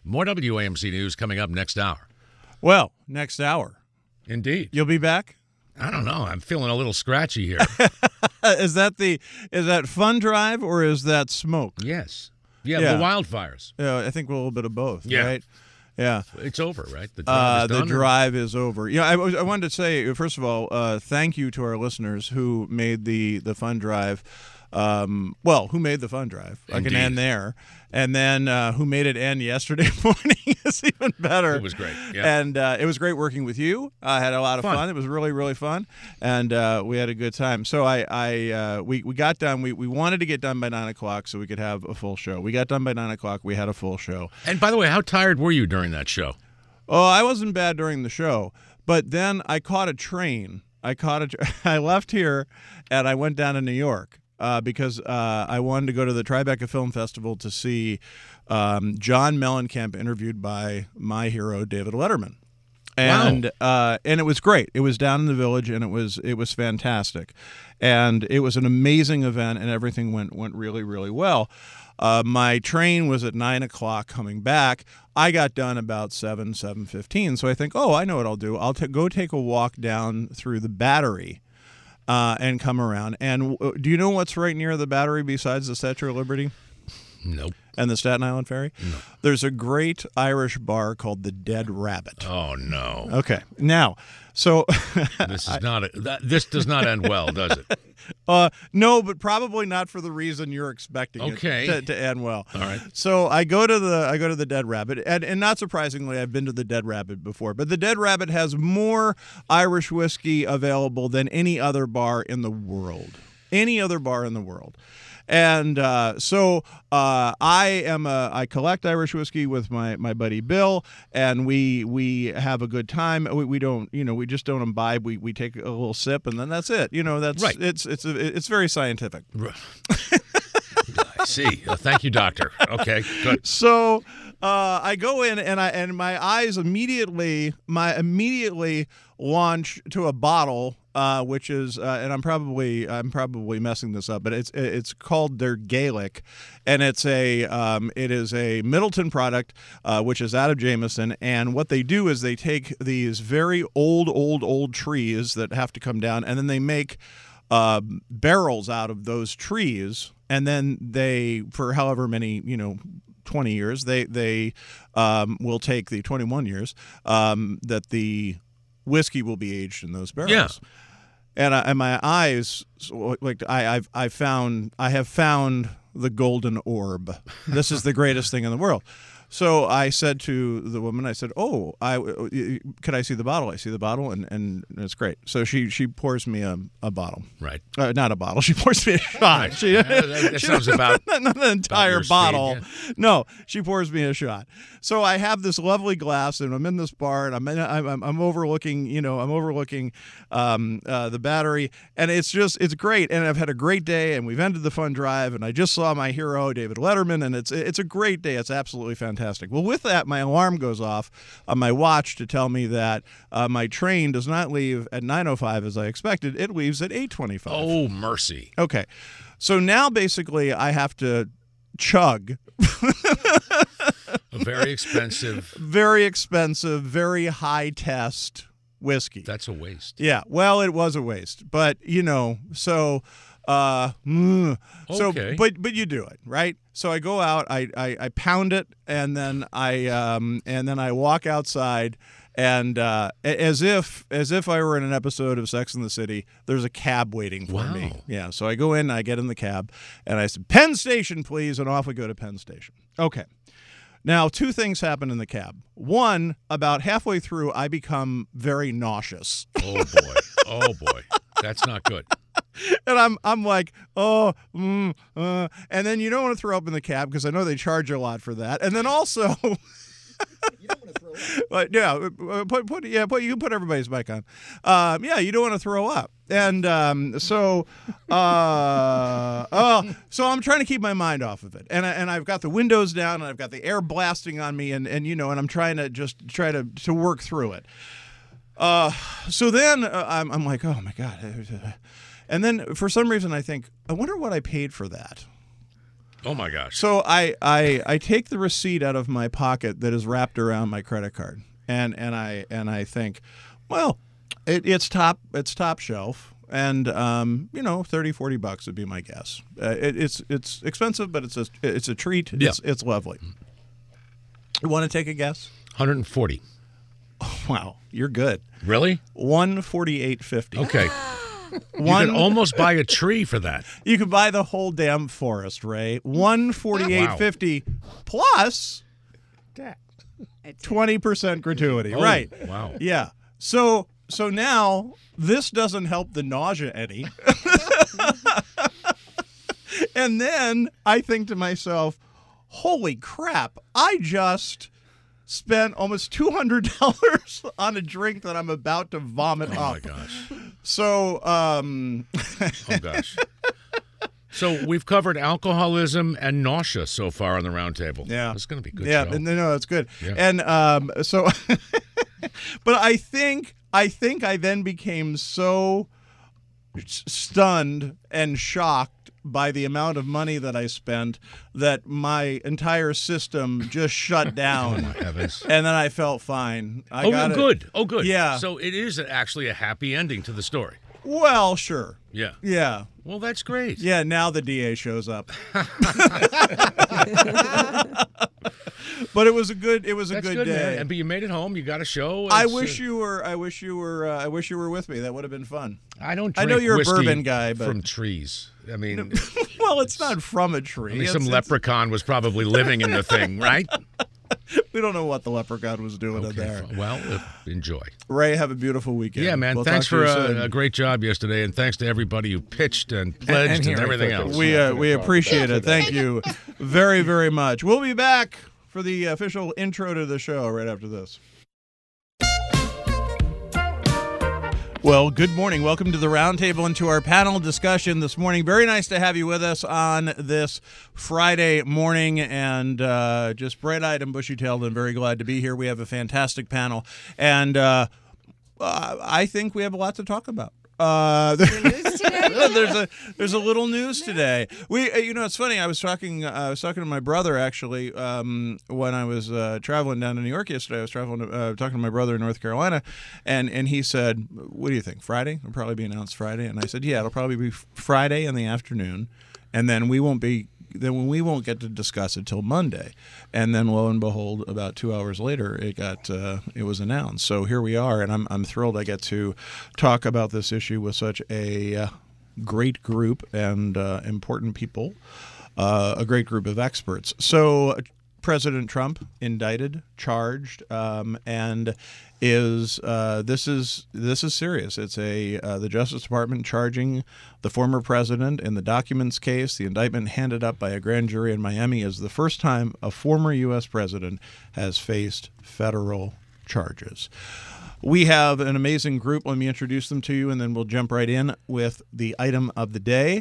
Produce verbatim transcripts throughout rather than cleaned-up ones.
More W A M C News coming up next hour. Well, next hour. Indeed. You'll be back? I don't know. I'm feeling a little scratchy here. is that the is that fun drive or is that smoke? Yes. Yeah, Yeah. the wildfires. Yeah, I think a little bit of both, Yeah. right? Yeah. It's over, right? The drive Uh, is the done. drive is over. Yeah, I, was- I wanted to say, first of all, uh, thank you to our listeners who made the, the fun drive. Um, well, who made the fun drive? I Indeed. can end there. And then uh, who made it end yesterday morning is even better. It was great. Yeah. And uh, it was great working with you. I had a lot of Fun. fun. It was really, really fun. And uh, we had a good time. So I, I uh, we, we got done. We, we wanted to get done by nine o'clock so we could have a full show. We got done by nine o'clock. We had a full show. And by the way, how tired were you during that show? Oh, I wasn't bad during the show, but then I caught a train. I caught a. I left here, and I went down to New York uh, because uh, I wanted to go to the Tribeca Film Festival to see um, John Mellencamp interviewed by my hero David Letterman, and Wow. uh, and it was great. It was down in the Village, and it was it was fantastic, and it was an amazing event, and everything went went really really well. Uh, my train was at nine o'clock coming back. I got done about seven, seven fifteen. So I think, oh, I know what I'll do. I'll t- go take a walk down through the Battery uh, and come around. And w- do you know what's right near the Battery besides the Statue of Liberty Nope. and the Staten Island Ferry? No. There's a great Irish bar called the Dead Rabbit. Oh, no. Okay, now, so This is not a, that, this does not end well, does it? Uh, no, but probably not for the reason you're expecting Okay. it to, to end well. All right. So I go to the I go to the Dead Rabbit, and, and not surprisingly, I've been to the Dead Rabbit before. But the Dead Rabbit has more Irish whiskey available than any other bar in the world. Any other bar in the world. And uh, so uh, I am a, I collect Irish whiskey with my, my buddy Bill, and we we have a good time. We, we don't you know we just don't imbibe. We we take a little sip, and then that's it. You know that's Right. It's it's a, it's very scientific. I see. Uh, thank you, doctor. Okay, good. So uh, I go in, and I and my eyes immediately my immediately launch to a bottle. Uh, which is, uh, and I'm probably I'm probably messing this up, but it's it's called their Gaelic, and it's a um, it is a Middleton product, uh, which is out of Jameson. And what they do is they take these very old, old, old trees that have to come down, and then they make uh, barrels out of those trees, and then they, for however many, you know. twenty years, they they um, will take the twenty-one years um, that the whiskey will be aged in those barrels. Yeah. And, I, and my eyes, so, like I, I've, I found, I have found the golden orb. This is the greatest thing in the world. So I said to the woman, I said, "Oh, I could I see the bottle?" I see the bottle, and, and it's great. So she she pours me a, a bottle, Right. uh, not a bottle. She pours me a shot. She, Yeah, that, that she- sounds about. not, not an entire your speed, bottle. yeah. No, she pours me a shot. So I have this lovely glass, and I'm in this bar, and I'm in, I'm, I'm, I'm overlooking, you know, I'm overlooking um, uh, the Battery, and it's just it's great. And I've had a great day, and we've ended the fun drive, and I just saw my hero David Letterman, and it's it's a great day. It's absolutely fantastic. Well, with that, my alarm goes off on my watch to tell me that uh, my train does not leave at nine oh five as I expected. It leaves at eight twenty-five. Oh, mercy. Okay. So now basically I have to chug A very expensive. very expensive, very high test whiskey. That's a waste. Yeah. Well, it was a waste, but you know, so uh mm, so Okay. but but you do it, right? So I go out, I, I I pound it, and then I um and then I walk outside, and uh a- as if as if I were in an episode of Sex and the City, there's a cab waiting for Wow. me. Yeah, so I go in, I get in the cab, and I said, "Penn Station, please," and off we go to Penn Station. Okay. Now, two things happen in the cab. One, about halfway through, I become very nauseous. Oh boy. Oh boy. That's not good. And I'm I'm like, oh, mm, uh. And then you don't want to throw up in the cab because I know they charge you a lot for that. And then also, You don't want to throw up. but yeah, uh, put put yeah, put you can put everybody's mic on. Um, yeah, you don't want to throw up. And um, so, uh, oh, so I'm trying to keep my mind off of it, and I, and I've got the windows down, and I've got the air blasting on me, and, and you know, and I'm trying to just try to to work through it. Uh, so then uh, I'm I'm like, oh my god, and then for some reason I think, I wonder what I paid for that. Oh my gosh. So I, I I take the receipt out of my pocket that is wrapped around my credit card, and and I and I think, well, it, it's top it's top shelf, and um, you know, thirty, forty bucks would be my guess. Uh, it, it's it's expensive, but it's a it's a treat. Yeah. It's it's lovely. You want to take a guess? one hundred forty. Oh, wow, you're good. Really? one forty-eight fifty. Okay. One, You could almost buy a tree for that. you could buy the whole damn forest, Ray. one forty-eight fifty plus twenty percent gratuity. Oh, right. Wow. Yeah. So so now this doesn't help the nausea any. And then I think to myself, holy crap, I just spent almost two hundred dollars on a drink that I'm about to vomit Oh up. my gosh. So, um, Oh gosh. So we've covered alcoholism and nausea so far on the roundtable. Yeah. It's going to be a good. yeah, show. no, no, it's good. Yeah. And um, so, but I think I think I then became so s- stunned and shocked by the amount of money that I spent that my entire system just shut down. Oh my heavens. And then I felt fine. I Oh, got it. good. Oh, good. Yeah. So it is actually a happy ending to the story. Well, sure. Yeah. Yeah. Well, that's great. Yeah, now the D A shows up. But it was a good it was a That's good, good, day. man. And but you made it home. You got a show. I It's, wish uh, you were I wish you were uh, I wish you were with me. That would have been fun. I don't. I Drink know you're a whiskey bourbon guy, but- from trees. I mean, Well, it's not from a tree. I mean It's- some it's- leprechaun was probably living in the thing, right? We don't know what the leprechaun was doing in Okay. there. fine. Well, uh, enjoy. Ray, have a beautiful weekend. Yeah, man. We'll thanks talk to for you soon. a, a great job yesterday, and thanks to everybody who pitched and pledged and, here I everything thought there else. was- We uh, we appreciate it. Thank you very very much. We'll be back for the official intro to the show right after this. Well, good morning. Welcome to the roundtable and to our panel discussion this morning. Very nice to have you with us on this Friday morning, and uh, just bright-eyed and bushy-tailed, and very glad to be here. We have a fantastic panel, and uh, uh, I think we have a lot to talk about. Uh, there's a there's a little news today. We uh, you know it's funny. I was talking uh, I was talking to my brother actually um, when I was uh, traveling down to New York yesterday. I was traveling to, uh, talking to my brother in North Carolina, and and he said, "What do you think? Friday? It'll probably be announced Friday." And I said, "Yeah, it'll probably be Friday in the afternoon, and then we won't be." Then we won't get to discuss it till Monday, and then lo and behold, about two hours later, it got uh, it was announced. So here we are, and I'm I'm thrilled I get to talk about this issue with such a uh, great group and uh, important people, uh, a great group of experts. So President Trump indicted, charged, um, and is uh, this is this is serious. It's a uh, the Justice Department charging the former president in the documents case. The indictment handed up by a grand jury in Miami is the first time a former U S president has faced federal charges. We have an amazing group. Let me introduce them to you, and then we'll jump right in with the item of the day.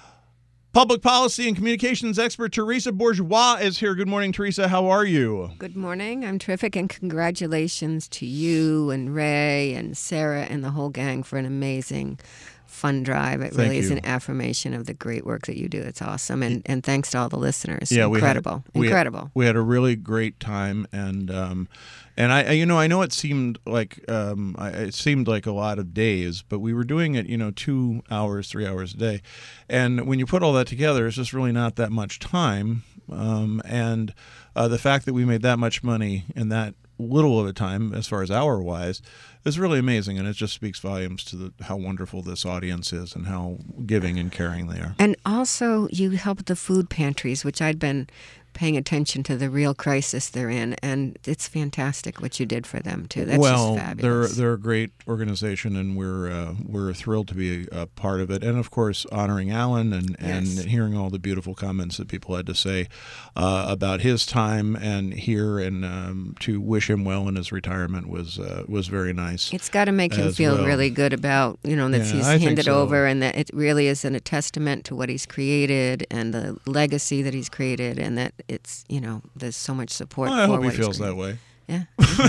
Public policy and communications expert Teresa Bourgeois is here. Good morning, Teresa. How are you? Good morning. I'm terrific, and congratulations to you and Ray and Sarah and the whole gang for an amazing fund drive. It Thank really is you. an affirmation of the great work that you do. It's awesome, and and thanks to all the listeners. Yeah, we had- incredible, we had- incredible. We had a really great time, and um, and I, I- you know, I know it seemed like um, I, it seemed like a lot of days, but we were doing it, you know, two hours, three hours a day, and when you put all that together, it's just really not that much time. Um, and uh, the fact that we made that much money in that little of a time, as far as hour wise, is really amazing, and it just speaks volumes to the, how wonderful this audience is and how giving and caring they are. And also, you helped the food pantries, which I'd been paying attention to the real crisis they're in, and it's fantastic what you did for them too. That's well, just fabulous. they're they're a great organization, and we're uh, we're thrilled to be a, a part of it. And of course, honoring Alan and, and Yes. hearing all the beautiful comments that people had to say uh, about his time and here, and um, to wish him well in his retirement was uh, was very nice. It's got to make him as feel well. really good about, you know, that Yeah, he's I think handed so. over, and that it really is an, a testament to what he's created and the legacy that he's created, and that it's, you know, there's so much support Well, I for hope he what he's feels created. that way. Yeah.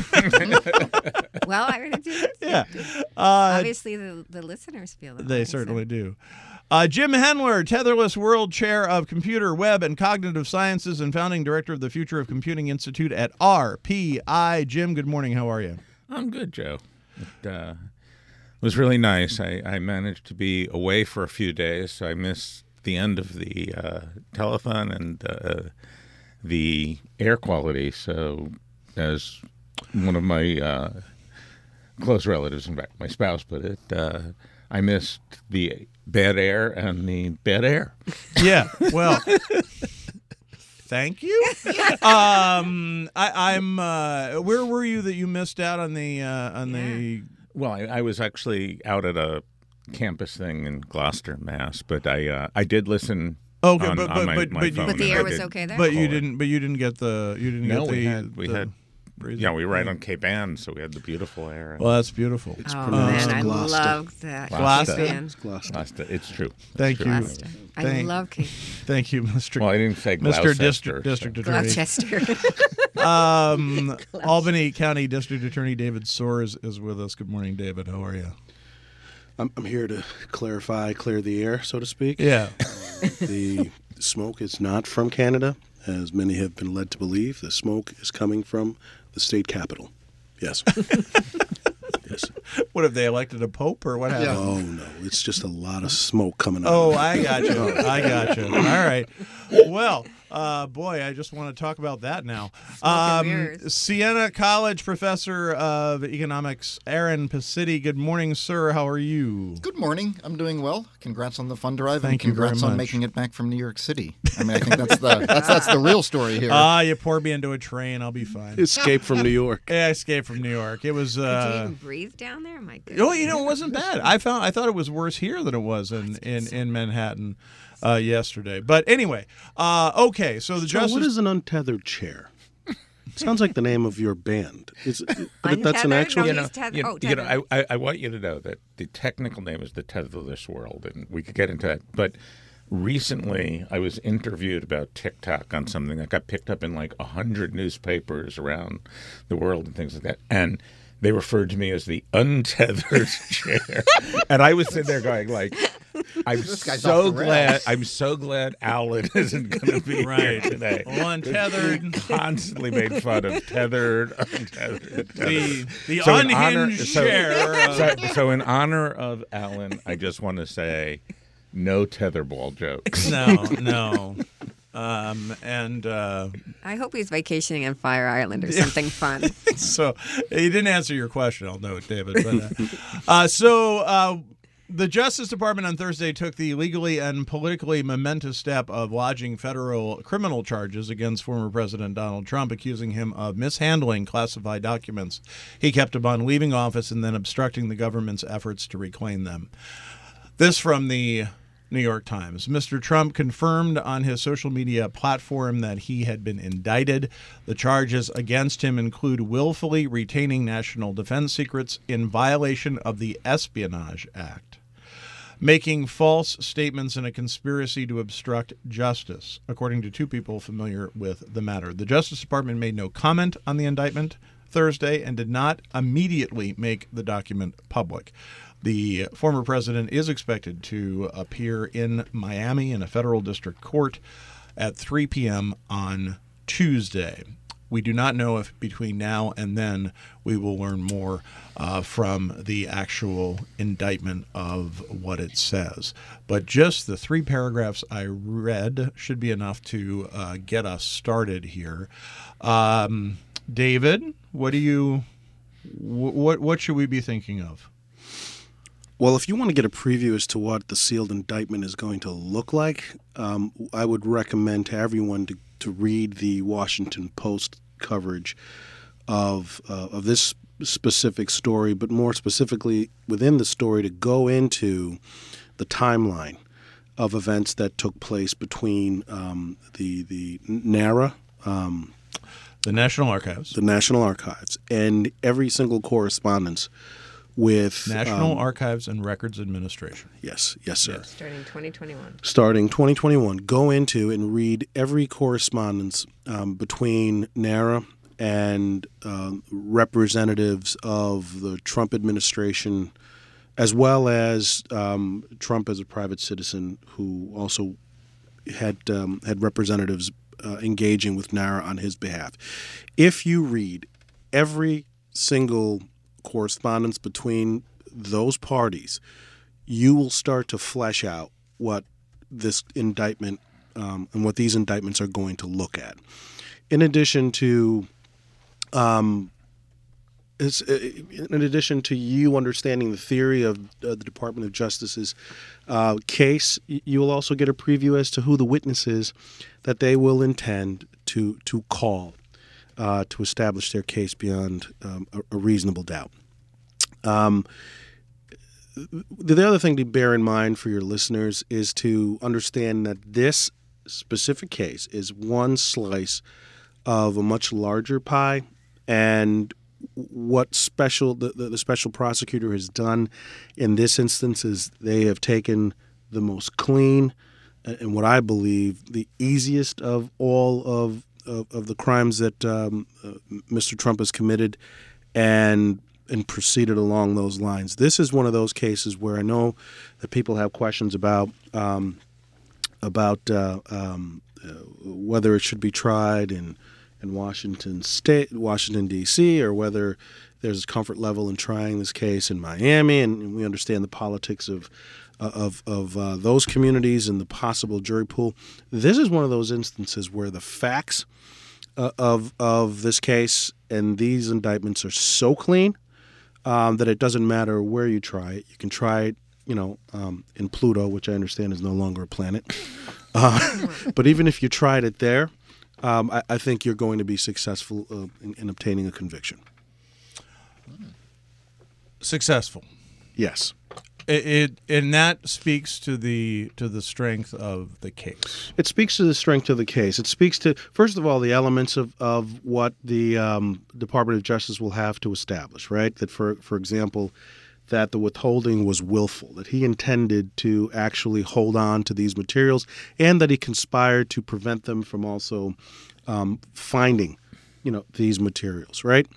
Well, I already do. Yeah. Uh, Obviously, the, the listeners feel that They way, certainly so. do. Uh, Jim Hendler, Tetherless World Chair of Computer, Web, and Cognitive Sciences and founding director of the Future of Computing Institute at R P I. Jim, good morning. How are you? I'm good, Joe. It uh, was really nice. I, I managed to be away for a few days, so I missed the end of the uh, telethon and uh, the air quality. So, as one of my uh, close relatives, in fact, my spouse put it, uh, I missed the bad air and the bad air. Yeah, well, thank you. Um, I, I'm. Uh, where were you that you missed out on the uh, on the? Well, I, I was actually out at a campus thing in Gloucester, Mass, but I uh, I did listen. Okay, on, but- on but- my, but- my but you- phone, But the and air I was did okay there? But you call it. didn't. But you didn't get the. You didn't No, get the. we had we the had. breeze. Yeah, we were right on Cape Ann, so we had the beautiful air. Well, that's beautiful. It's Oh, pronounced man, I Gloucester. love that. Gloucester. Cape Ann. It's Gloucester. Gloucester. It's true. Thank It's you. true. Gloucester. I Thank- love Cape Thank you, Mister Well, I didn't say Mister Gloucester. District so- District Attorney. Gloucester. Um, Albany County District Attorney David Soares is with us. Good morning, David. How are you? I'm, I'm here to clarify, clear the air, so to speak. Yeah. The smoke is not from Canada, as many have been led to believe. The smoke is coming from the state capital. Yes. Yes. What have they elected a pope or what happened? Oh, no. It's just a lot of smoke coming out. Oh, of it. I got you. I got you. All right. Well, uh, boy, I just want to talk about that now. and mirrors. Siena College professor of economics, Aaron Pacitti. Good morning, sir. How are you? Good morning. I'm doing well. Congrats on the fun drive, Thank and you very congrats much. on making it back from New York City. I mean, I think that's the that's that's the real story here. Ah, you pour me into a train. I'll be fine. Escape from New York. Yeah, I escaped from New York. It was. Did you Uh, even breathe down there? My goodness. Oh, you know, it wasn't bad. I found I thought it was worse here than it was in in, in Manhattan uh, yesterday. But anyway, uh, okay. So the So justice. what is an untethered chair? Sounds like the name of your band. Is, but that's an Untethered? actual... No, You know, he's teth- you, oh, you know tethered. I, I, I want you to know that the technical name is the Tetherless World, and we could get into that. But recently, I was interviewed about TikTok on something that got picked up in like a hundred newspapers around the world and things like that, and they referred to me as the untethered chair, and I was sitting there going like, "I'm This guy's so off the glad, rails. I'm so glad Alan isn't going to be Right. here today." Well, untethered. We constantly made fun of tethered, untethered. the the So in honor- unhinged so- chair. of- So, so in honor of Alan, I just want to say, no tetherball jokes. no, no. Um, and uh, I hope he's vacationing on Fire Island or something fun. so he didn't answer your question, I'll note, David. But, uh, uh, so uh, the Justice Department on Thursday took the legally and politically momentous step of lodging federal criminal charges against former President Donald Trump, accusing him of mishandling classified documents he kept upon leaving office and then obstructing the government's efforts to reclaim them. This from the New York Times. Mister Trump confirmed on his social media platform that he had been indicted. The charges against him include willfully retaining national defense secrets in violation of the Espionage Act, making false statements in a conspiracy to obstruct justice, according to two people familiar with the matter. The Justice Department made no comment on the indictment Thursday and did not immediately make the document public. The former president is expected to appear in Miami in a federal district court at three p.m. on Tuesday. We do not know if between now and then we will learn more uh, from the actual indictment of what it says. But just the three paragraphs I read should be enough to uh, get us started here. Um, David, what do you, wh- what what should we be thinking of? Well, if you want to get a preview as to what the sealed indictment is going to look like, um, I would recommend to everyone to, to read the Washington Post coverage of uh, of this specific story, but more specifically within the story to go into the timeline of events that took place between um, the the NARA, um, The National Archives. the National Archives, and every single correspondence with National um, Archives and Records Administration. Yes, yes, sir. Starting twenty twenty-one. Starting twenty twenty-one, go into and read every correspondence um, between NARA and um, representatives of the Trump administration, as well as um, Trump as a private citizen who also had um, had representatives uh, engaging with NARA on his behalf. If you read every single correspondence between those parties, you will start to flesh out what this indictment um, and what these indictments are going to look at. In addition to um, It's, in addition to you understanding the theory of uh, the Department of Justice's uh, case, you will also get a preview as to who the witnesses that they will intend to to call uh, to establish their case beyond um, a, a reasonable doubt. Um, the other thing to bear in mind for your listeners is to understand that this specific case is one slice of a much larger pie, and what special the, the, the special prosecutor has done in this instance is they have taken the most clean and what I believe the easiest of all of of, of the crimes that um, uh, Mister Trump has committed and and proceeded along those lines. This is one of those cases where I know that people have questions about um, about uh, um, uh, whether it should be tried in in Washington State, Washington, D C, or whether there's a comfort level in trying this case in Miami, and, and we understand the politics of uh, of, of uh, those communities and the possible jury pool. This is one of those instances where the facts uh, of of this case and these indictments are so clean um, that it doesn't matter where you try it. You can try it, you know, um, in Pluto, which I understand is no longer a planet. Uh, but even if you tried it there, Um, I, I think you're going to be successful uh, in, in obtaining a conviction. Successful, yes. It, it and that speaks to the to the strength of the case. It speaks to the strength of the case. It speaks to, first of all, the elements of, of what the um, Department of Justice will have to establish, right? That, for for example, that the withholding was willful, that he intended to actually hold on to these materials, and that he conspired to prevent them from also um, finding, you know, these materials, right?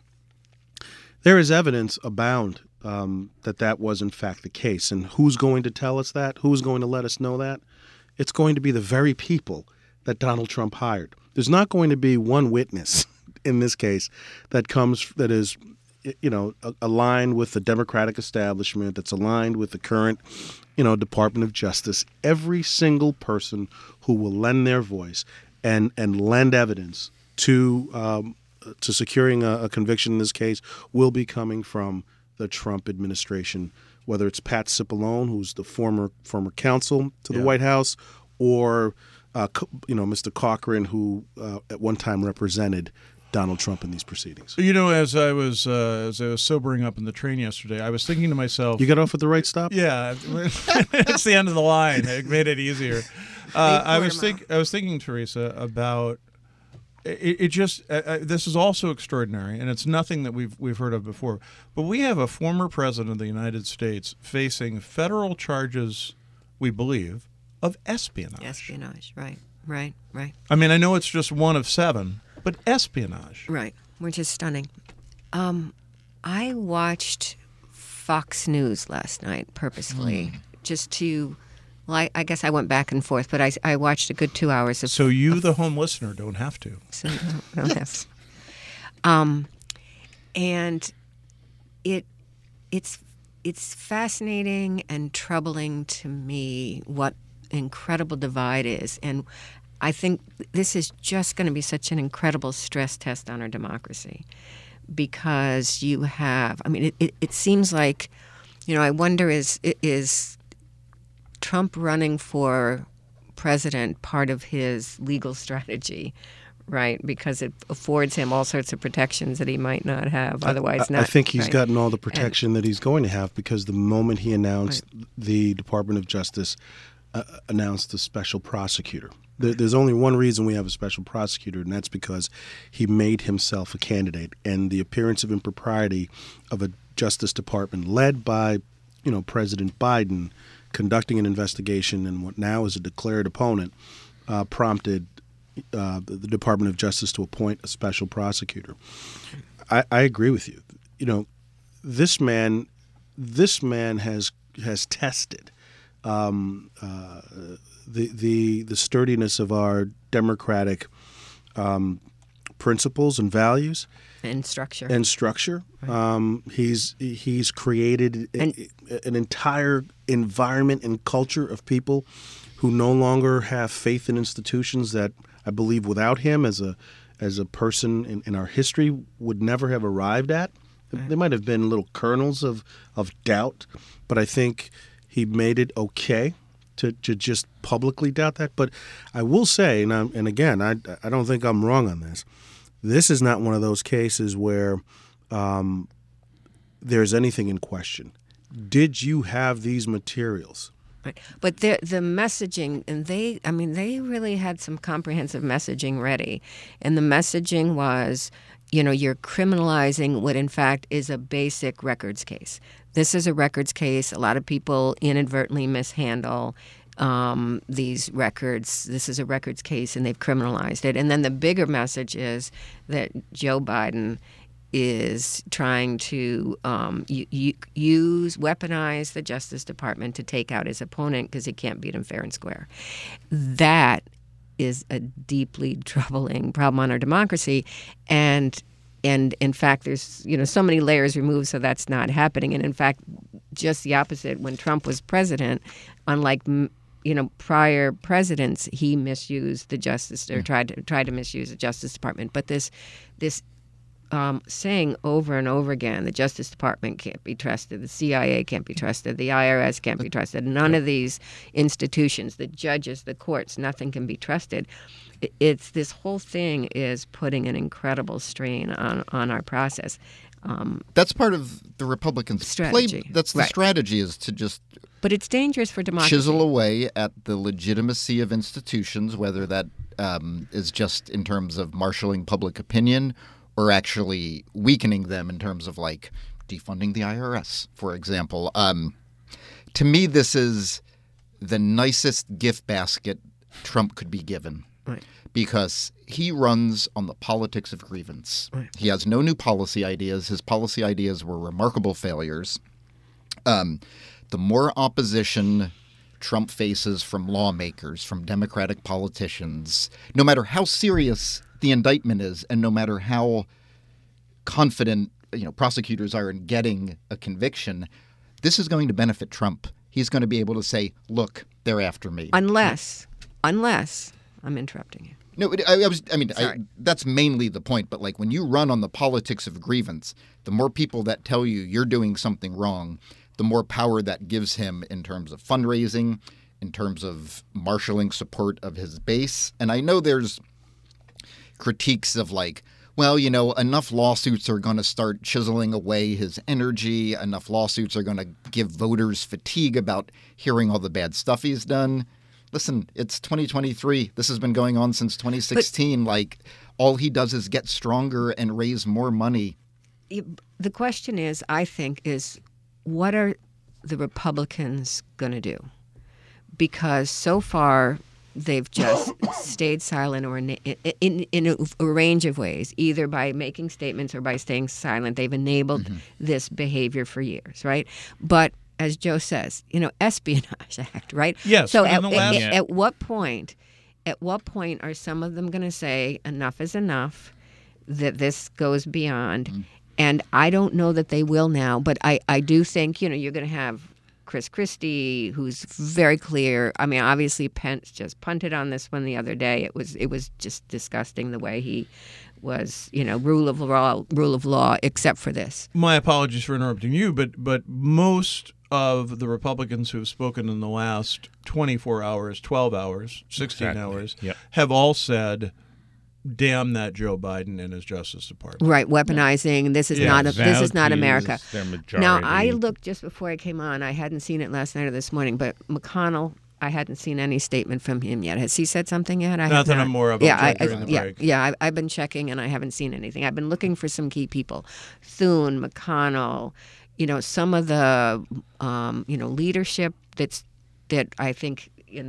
There is evidence abound um, that that was in fact the case. And who's going to tell us that? Who's going to let us know that? It's going to be the very people that Donald Trump hired. There's not going to be one witness in this case that comes, that is, you know, aligned with the Democratic establishment, that's aligned with the current, you know, Department of Justice. Every single person who will lend their voice and and lend evidence to um, to securing a, a conviction in this case will be coming from the Trump administration, whether it's Pat Cipollone, who's the former former counsel to the Yeah. White House, or uh, you know, Mister Cochran, who uh, at one time represented Donald Trump in these proceedings. You know, as I was uh, as I was sobering up in the train yesterday, I was thinking to myself, You got off at the right stop? yeah, it's the end of the line. It made it easier. Uh, I was think I was thinking, Teresa, about it. It just uh, uh, this is also extraordinary, and it's nothing that we've we've heard of before. But we have a former president of the United States facing federal charges, we believe, of espionage. Espionage, right, right, right, I mean, I know it's just one of seven, but espionage. right, which is stunning. Um, I watched Fox News last night purposefully, just to, well, I, I guess I went back and forth, but I, I watched a good two hours of. So you, the home listener, don't have to. So no, no, yes. Um, and it it's it's fascinating and troubling to me what incredible divide is, and I think this is just going to be such an incredible stress test on our democracy, because you have, I mean, it, it, it seems like, you know, I wonder is is Trump running for president part of his legal strategy, right? Because it affords him all sorts of protections that he might not have otherwise. I, not. I think he's right? gotten all the protection that he's going to have, because the moment he announced Right. the Department of Justice uh, announced the special prosecutor. There, there's only one reason we have a special prosecutor, and that's because he made himself a candidate. And the appearance of impropriety of a Justice Department led by, you know, President Biden conducting an investigation and what now is a declared opponent uh, prompted uh, the, the Department of Justice to appoint a special prosecutor. I, I agree with you. You know, this man, this man has has tested um, uh, the the the sturdiness of our democratic um, principles and values And structure. and structure. Um, he's he's created a, And- an entire environment and culture of people who no longer have faith in institutions that I believe without him as a as a person in, in our history would never have arrived at. There might have been little kernels of, of doubt, but I think he made it okay to, to just publicly doubt that. But I will say, and, I'm, and again, I, I don't think I'm wrong on this, this is not one of those cases where um, there's anything in question. Did you have these materials? Right. But the the messaging, and they, I mean, they really had some comprehensive messaging ready. And the messaging was, you know, you're criminalizing what in fact is a basic records case. This is a records case. A lot of people inadvertently mishandle um, these records. This is a records case, and they've criminalized it. And then the bigger message is that Joe Biden is trying to um, u- u- use, weaponize the Justice Department to take out his opponent because he can't beat him fair and square. That is a deeply troubling problem on our democracy, and and in fact, there's you know so many layers removed, so that's not happening. And in fact, just the opposite. When Trump was president, unlike m- you know prior presidents, he misused the justice or tried to tried to misuse the Justice Department. But this this Um, saying over and over again, the Justice Department can't be trusted, the C I A can't be trusted, the I R S can't be trusted, none of these institutions, the judges, the courts, nothing can be trusted. It's this whole thing is putting an incredible strain on, on our process. Um, That's part of the Republicans' Strategy. play. That's the Right. strategy, is to just but it's dangerous for democracy. chisel away at the legitimacy of institutions, whether that um, is just in terms of marshaling public opinion or actually weakening them in terms of, like, defunding the I R S, for example. Um, to me, this is the nicest gift basket Trump could be given. Right. Because he runs on the politics of grievance. Right. He has no new policy ideas. His policy ideas were remarkable failures. Um, the more opposition Trump faces from lawmakers, from Democratic politicians, no matter how serious the indictment is, and no matter how confident you know prosecutors are in getting a conviction, this is going to benefit Trump. He's going to be able to say, "Look, they're after me." Unless, unless, I'm interrupting you. No, it- I, I was. I mean, I, Sorry. that's mainly the point. But like when you run on the politics of grievance, the more people that tell you you're doing something wrong, the more power that gives him in terms of fundraising, in terms of marshaling support of his base. And I know there's critiques of like, well, you know, enough lawsuits are going to start chiseling away his energy. Enough lawsuits are going to give voters fatigue about hearing all the bad stuff he's done. Listen, it's twenty twenty-three. This has been going on since twenty sixteen. But, like, all he does is get stronger and raise more money. The question is, I think, is what are the Republicans going to do? Because so far they've just stayed silent or in, in, in a, a range of ways, either by making statements or by staying silent. They've enabled mm-hmm. this behavior for years, right? But as Joe says, you know, Espionage Act, right? Yes. So at, last... at, at what point, at what point are some of them going to say enough is enough, that this goes beyond? Mm-hmm. And I don't know that they will now, but I, I do think, you know, you're going to have Chris Christie, who's very clear. I mean, obviously Pence just punted on this one the other day. It was it was just disgusting the way he was, you know, rule of law, rule of law, except for this. My apologies for interrupting you, but but most of the Republicans who have spoken in the last twenty-four hours, twelve hours, sixteen exactly. hours, yep. have all said, damn that Joe Biden and his Justice Department. Right, weaponizing. This is Yeah, not a, this is not America. Their majority. Now, I looked just before I came on. I hadn't seen it last night or this morning, but McConnell, I hadn't seen any statement from him yet. Has he said something yet? I Not have that not. I'm more of. Yeah, I, during I, the yeah, break. yeah. I, I've been checking and I haven't seen anything. I've been looking for some key people: Thune, McConnell. You know, some of the um, you know leadership that's that I think in the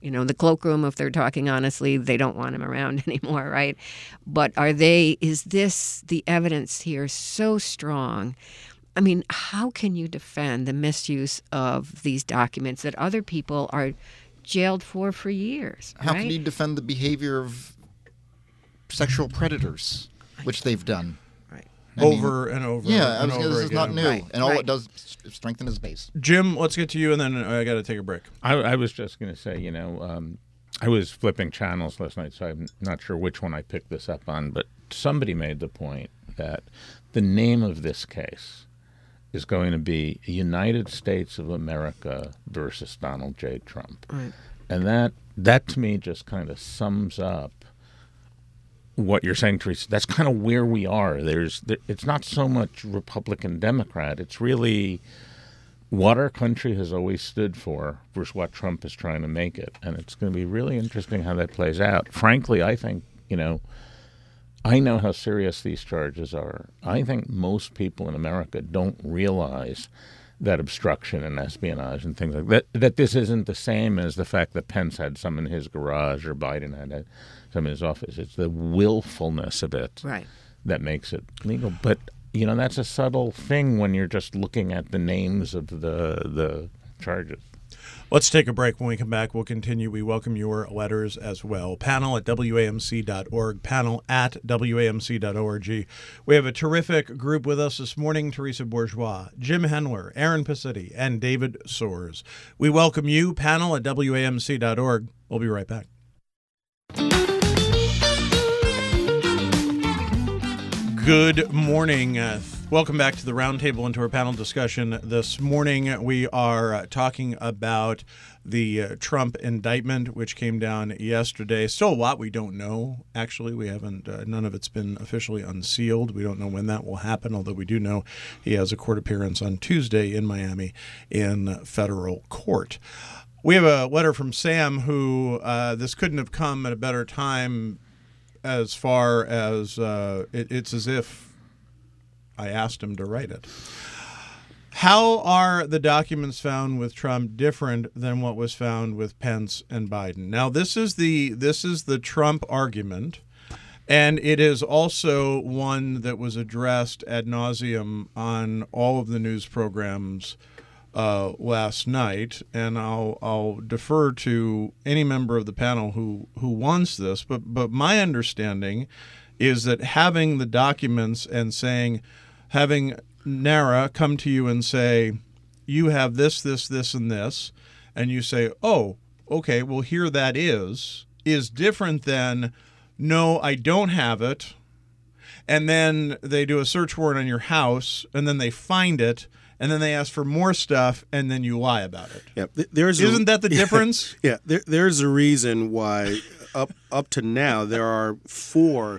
You know, the cloakroom, if they're talking honestly, they don't want him around anymore, right? But are they, is this, the evidence here so strong? I mean, how can you defend the misuse of these documents that other people are jailed for for years? How right? can you defend the behavior of sexual predators, which they've done? Right. I mean, over and over Yeah, I and was, over this is not again. new, Right, and all right. it does is strengthen his base. Jim, let's get to you, and then I got to take a break. I, I was just going to say, you know, um, I was flipping channels last night, so I'm not sure which one I picked this up on, but somebody made the point that the name of this case is going to be United States of America versus Donald J. Trump. Right. And that, that to me just kind of sums up what you're saying, Teresa. That's kind of where we are. There's, there, it's not so much Republican, Democrat. It's really what our country has always stood for versus what Trump is trying to make it. And it's going to be really interesting how that plays out. Frankly, I think, you know, I know how serious these charges are. I think most people in America don't realize that obstruction and espionage and things like that, that this isn't the same as the fact that Pence had some in his garage or Biden had some in his office. It's the willfulness of it Right. that makes it legal. But, you know, that's a subtle thing when you're just looking at the names of the the charges. Let's take a break. When we come back, we'll continue. We welcome your letters as well. Panel at W A M C dot org, panel at W A M C dot org. We have a terrific group with us this morning: Teresa Bourgeois, Jim Hendler, Aaron Pacitti, and David Soares. We welcome you, panel at W A M C dot org. We'll be right back. Good morning. Uh, welcome back to the roundtable and to our panel discussion. This morning we are uh, talking about the uh, Trump indictment, which came down yesterday. Still a lot we don't know, actually. We haven't, uh, none of it's been officially unsealed. We don't know when that will happen, although we do know he has a court appearance on Tuesday in Miami in federal court. We have a letter from Sam who, uh, this couldn't have come at a better time. As far as uh, it, it's as if I asked him to write it. How are the documents found with Trump different than what was found with Pence and Biden? Now, this is the this is the Trump argument, and it is also one that was addressed ad nauseum on all of the news programs Uh, last night, and I'll I'll defer to any member of the panel who who wants this, but but my understanding is that having the documents and saying, having NARA come to you and say, you have this, this, this, and this, and you say, oh, okay, well, here that is, is different than, no, I don't have it, and then they do a search warrant on your house, and then they find it, and then they ask for more stuff, and then you lie about it. Yeah, th- there's Isn't a, that the difference? Yeah, there, there's a reason why up up to now there are four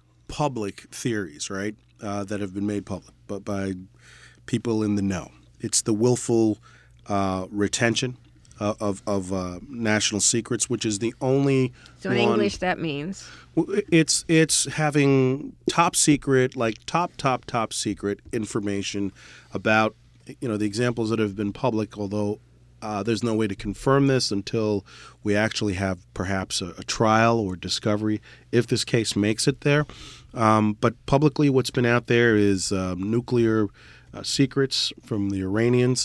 public theories, right, uh, that have been made public, but by people in the know. It's the willful uh, retention uh, of of uh, national secrets, which is the only. So in one, English, that means? It's it's having top secret, like top top top secret information about, you know, the examples that have been public, although uh, there's no way to confirm this until we actually have perhaps a, a trial or discovery if this case makes it there. Um, but publicly what's been out there is um, nuclear uh, secrets from the Iranians.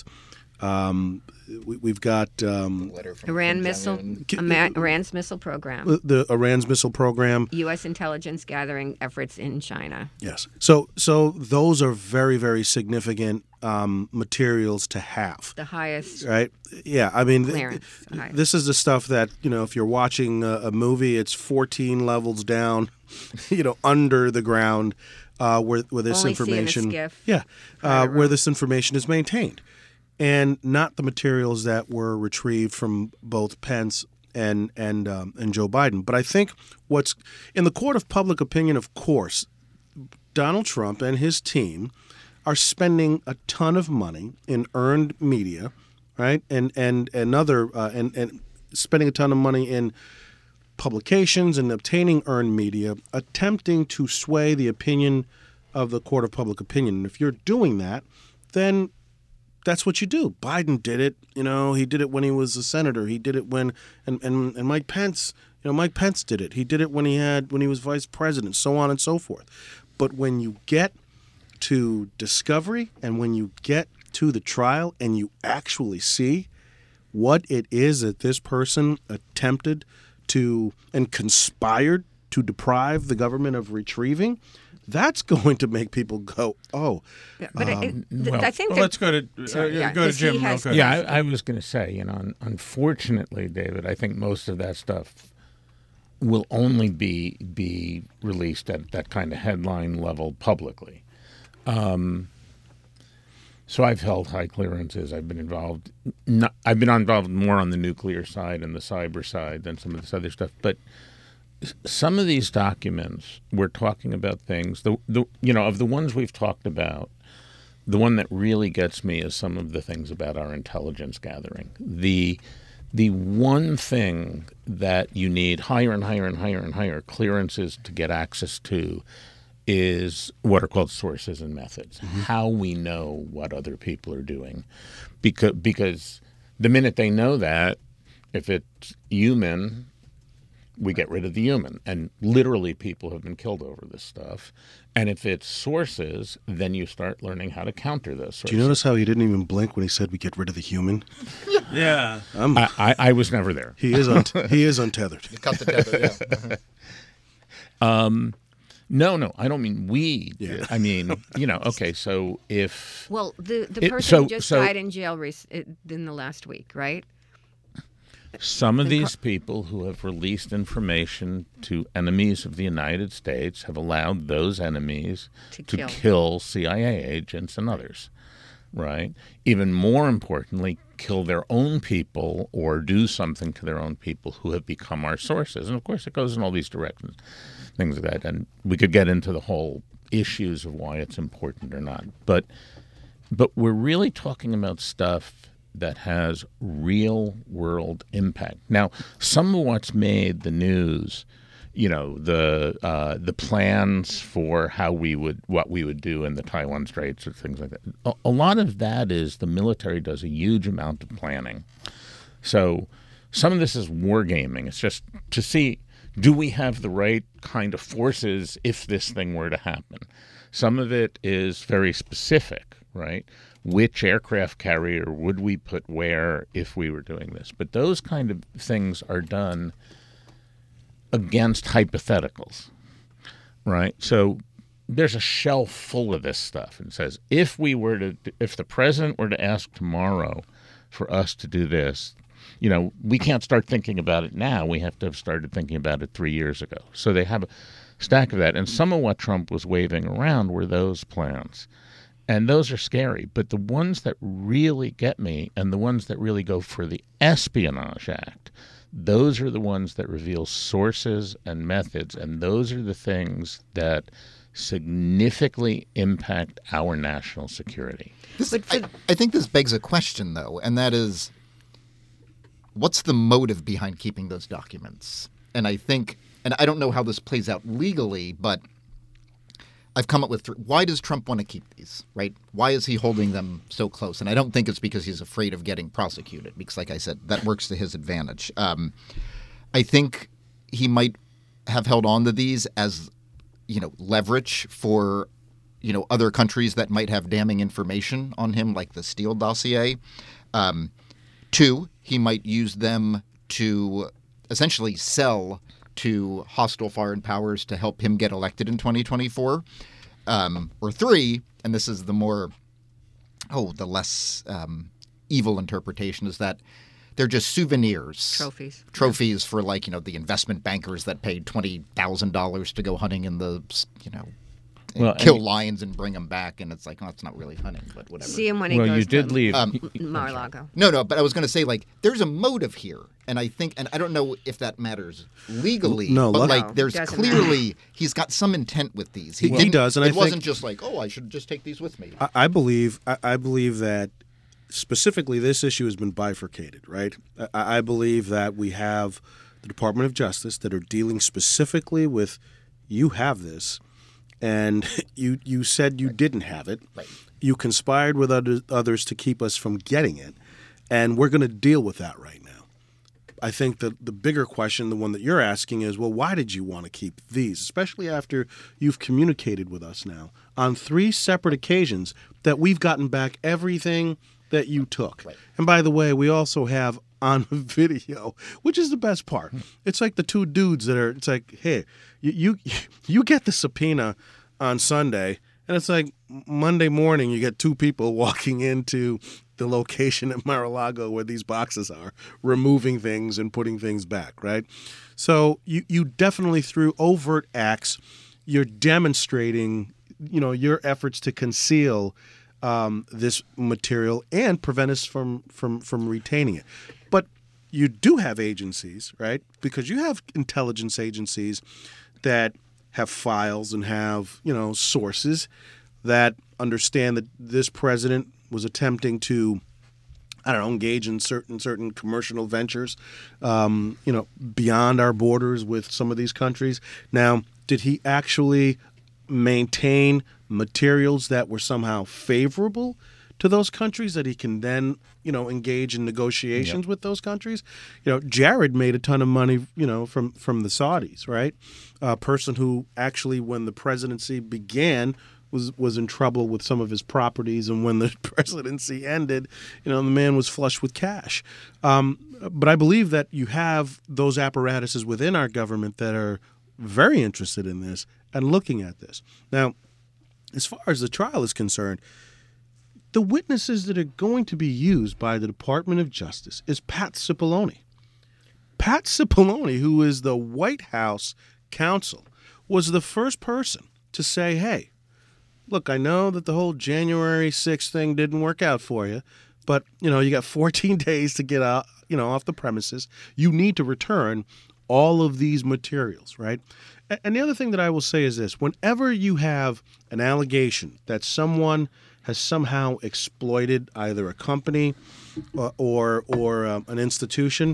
Um, we, we've got um, Letter from Iran Kim missile, Jong-un. Ama- Iran's missile program, the, the Iran's missile program. U S intelligence gathering efforts in China. Yes. So so those are very, very significant um, materials to have. The highest Right? Yeah. I mean, th- clearance. the highest. this is the stuff that, you know, if you're watching a, a movie, it's fourteen levels down, you know, under the ground, uh, where where this Only see in a information, skiff. yeah, uh, Private where room. this information is maintained, and not the materials that were retrieved from both Pence and and um, and Joe Biden. But I think what's in the court of public opinion, of course, Donald Trump and his team are spending a ton of money in earned media, right? And and and other uh, and and spending a ton of money in publications and obtaining earned media, attempting to sway the opinion of the court of public opinion. And if you're doing that, then that's what you do. Biden did it. You know, he did it when he was a senator. He did it when, and, and, and Mike Pence, you know, Mike Pence did it. He did it when he had, when he was vice president, so on and so forth. But when you get to discovery and when you get to the trial and you actually see what it is that this person attempted to and conspired to deprive the government of retrieving, that's going to make people go, oh. Yeah, but um, it, th- well, I think Well, that, let's go to uh, Sorry, yeah, go to 'cause he Jim real has- quick. Yeah, I, I was going to say, you know, un- unfortunately, David, I think most of that stuff will only be be released at that kind of headline level publicly. Um, so I've held high clearances. I've been involved. Not, I've been involved more on the nuclear side and the cyber side than some of this other stuff. But s- some of these documents, we're talking about things. The the you know of the ones we've talked about. The one that really gets me is some of the things about our intelligence gathering. The the one thing that you need higher and higher and higher and higher clearances to get access to is what are called sources and methods. Mm-hmm. How we know what other people are doing, because because the minute they know that, if it's human, we get rid of the human. And literally people have been killed over this stuff. And if it's sources, then you start learning how to counter those sources. Do you notice how he didn't even blink when he said we get rid of the human? Yeah. I'm, I, I, I was never there. he is un- he is untethered. You cut the tether, yeah. Um, no, no, I don't mean we. Yeah. Did. I mean, you know, okay, so if... well, the, the It- person so- who just so- died in jail rec- in the last week, right? Some of The co- these people who have released information to enemies of the United States have allowed those enemies To to kill. kill C I A agents and others, right? Even more importantly, kill their own people or do something to their own people who have become our sources. And of course, it goes in all these directions, things like that. And we could get into the whole issues of why it's important or not. But but we're really talking about stuff that has real world impact. Now, some of what's made the news, you know, the uh, the plans for how we would what we would do in the Taiwan Straits or things like that. A, a lot of that is the military does a huge amount of planning. So some of this is wargaming. It's just to see, do we have the right kind of forces if this thing were to happen? Some of it is very specific, right? Which aircraft carrier would we put where if we were doing this? But those kind of things are done against hypotheticals, right? So there's a shelf full of this stuff and says, if we were to, if the president were to ask tomorrow for us to do this, you know, we can't start thinking about it now. We have to have started thinking about it three years ago. So they have a stack of that. And some of what Trump was waving around were those plans. And those are scary. But the ones that really get me and the ones that really go for the Espionage Act, those are the ones that reveal sources and methods. And those are the things that significantly impact our national security. This, But for- I, I think this begs a question, though, and that is, what's the motive behind keeping those documents? And I think, and I don't know how this plays out legally, but I've come up with th- why does Trump want to keep these, right? Why is he holding them so close? And I don't think it's because he's afraid of getting prosecuted, because, like I said, that works to his advantage. Um, I think he might have held on to these as, you know, leverage for, you know, other countries that might have damning information on him, like the Steele dossier. Um, two, he might use them to essentially sell to hostile foreign powers to help him get elected in twenty twenty-four. Um, or three, and this is the more, oh, the less um, evil interpretation, is that they're just souvenirs. Trophies. Trophies for, like, you know, the investment bankers that paid twenty thousand dollars to go hunting in the, you know, Well, kill and- lions and bring them back. And it's like, oh, it's not really hunting, but whatever. See him when he Well, goes you did to leave. Um, Mar-a-Lago. No, no, but I was going to say, like, there's a motive here. And I think, and I don't know if that matters legally, No, but, look- like, No, there's doesn't clearly, he's got some intent with these. He- he didn't- does, and it I think- wasn't just like, oh, I should just take these with me. I, I believe I, I believe that specifically this issue has been bifurcated, right? I, I believe that we have the Department of Justice that are dealing specifically with, you have this, and you you said you didn't have it. Right. You conspired with other, others to keep us from getting it, and we're going to deal with that right now. I think that the bigger question, the one that you're asking, is, well, why did you want to keep these, especially after you've communicated with us now on three separate occasions that we've gotten back everything that you took. Right. And by the way, we also have on video, which is the best part. It's like the two dudes that are, it's like, hey, you you, you get the subpoena on Sunday, and it's like Monday morning you get two people walking into the location at Mar-a-Lago where these boxes are, removing things and putting things back, right? So you, you definitely, through overt acts, you're demonstrating, you know, your efforts to conceal um, this material and prevent us from, from, from retaining it. But you do have agencies, right? Because you have intelligence agencies that have files and have, you know, sources that understand that this president was attempting to, I don't know, engage in certain certain commercial ventures, um, you know, beyond our borders with some of these countries. Now, did he actually maintain materials that were somehow favorable to those countries that he can then, you know, engage in negotiations yep. with those countries? You know, Jared made a ton of money, you know, from from the Saudis, right? A person who actually, when the presidency began, was was in trouble with some of his properties, and when the presidency ended, you know, the man was flush with cash. Um, but I believe that you have those apparatuses within our government that are very interested in this and looking at this. Now, as far as the trial is concerned, the witnesses that are going to be used by the Department of Justice is Pat Cipollone. Pat Cipollone, who is the White House counsel, was the first person to say, hey, look, I know that the whole January sixth thing didn't work out for you, but, you know, you got fourteen days to get out, you know, off the premises. You need to return all of these materials, right? And the other thing that I will say is this. Whenever you have an allegation that someone has somehow exploited either a company or or, or um, an institution,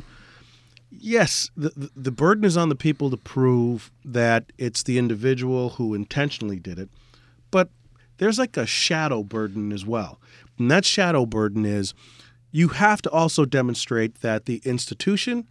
yes, the, the burden is on the people to prove that it's the individual who intentionally did it, but there's like a shadow burden as well. And that shadow burden is you have to also demonstrate that the institution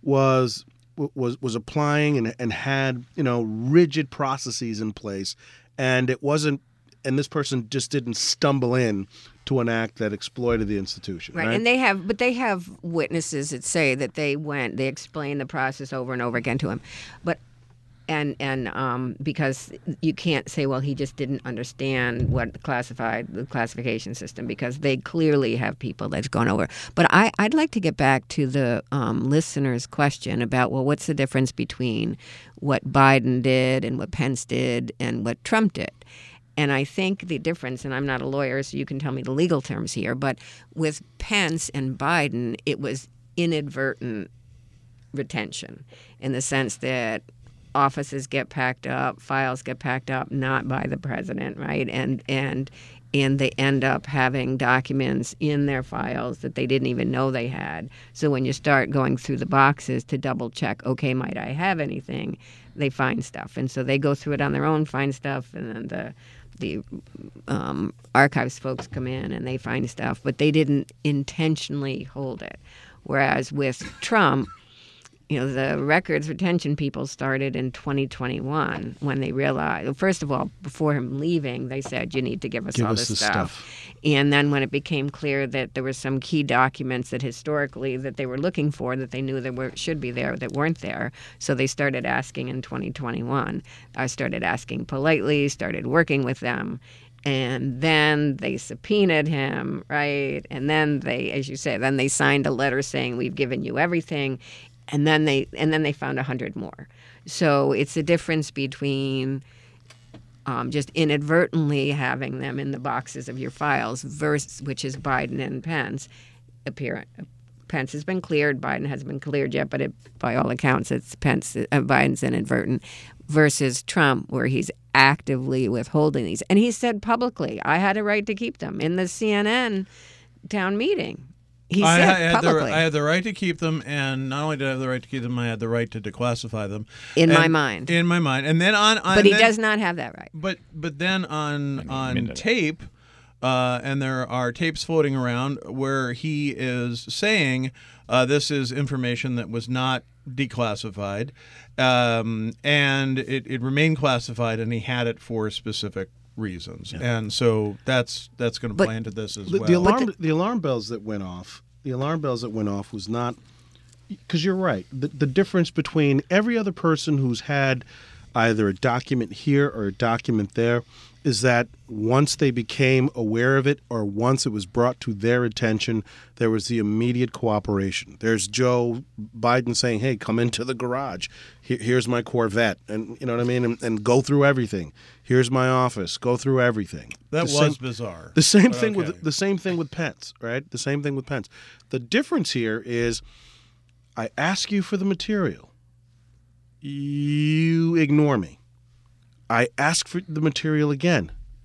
was was was applying and, and had, you know, rigid processes in place, and it wasn't, and this person just didn't stumble in to an act that exploited the institution. Right. right, and they have, but they have witnesses that say that they went, they explained the process over and over again to him, but. And and um, because you can't say, well, he just didn't understand what classified the classification system, because they clearly have people that's gone over. But I, I'd like to get back to the um, listener's question about, well, what's the difference between what Biden did and what Pence did and what Trump did? And I think the difference, and I'm not a lawyer, so you can tell me the legal terms here, but with Pence and Biden, it was inadvertent retention in the sense that offices get packed up, files get packed up, not by the president, right? And and and they end up having documents in their files that they didn't even know they had. So when you start going through the boxes to double check, okay, might I have anything? They find stuff, and so they go through it on their own, find stuff, and then the the um, archives folks come in and they find stuff, but they didn't intentionally hold it. Whereas with Trump, you know, the records retention people started in twenty twenty-one when they realized, first of all, before him leaving, they said, you need to give us give all us this the stuff. stuff. And then when it became clear that there were some key documents that historically that they were looking for that they knew that were, should be there that weren't there, so they started asking in twenty twenty-one. I started asking politely, started working with them. And then they subpoenaed him, right? And then they, as you say, then they signed a letter saying, we've given you everything. And then they and then they found a hundred more. So it's the difference between um, just inadvertently having them in the boxes of your files, versus which is Biden and Pence. Appear, Pence has been cleared. Biden hasn't been cleared yet, but it, by all accounts, it's Pence. Uh, Biden's inadvertent. Versus Trump, where he's actively withholding these, and he said publicly, "I had a right to keep them." In the C N N town meeting, He I, said I had the, publicly. I had the right to keep them, and not only did I have the right to keep them, I had the right to declassify them. In my And- mind. In my mind, and then on, on but he then, does not have that right. But but then on on admitted it. tape, uh, and there are tapes floating around where he is saying uh, this is information that was not declassified, um, and it, it remained classified, and he had it for specific reasons, and so that's that's going to But- play into this as The, well. the alarm, the, alarm bells that went off, the alarm bells that went off was not, because you're right. The, the difference between every other person who's had either a document here or a document there is that once they became aware of it or once it was brought to their attention, there was the immediate cooperation. There's Joe Biden saying, hey, come into the garage. Here, here's my Corvette. And you know what I mean? And, and go through everything. Here's my office. Go through everything. that The was same- bizarre. the same But thing okay. with the same thing with Pence, right? The same thing with Pence. The difference here is I ask you for the material. You ignore me. I ask for the material again,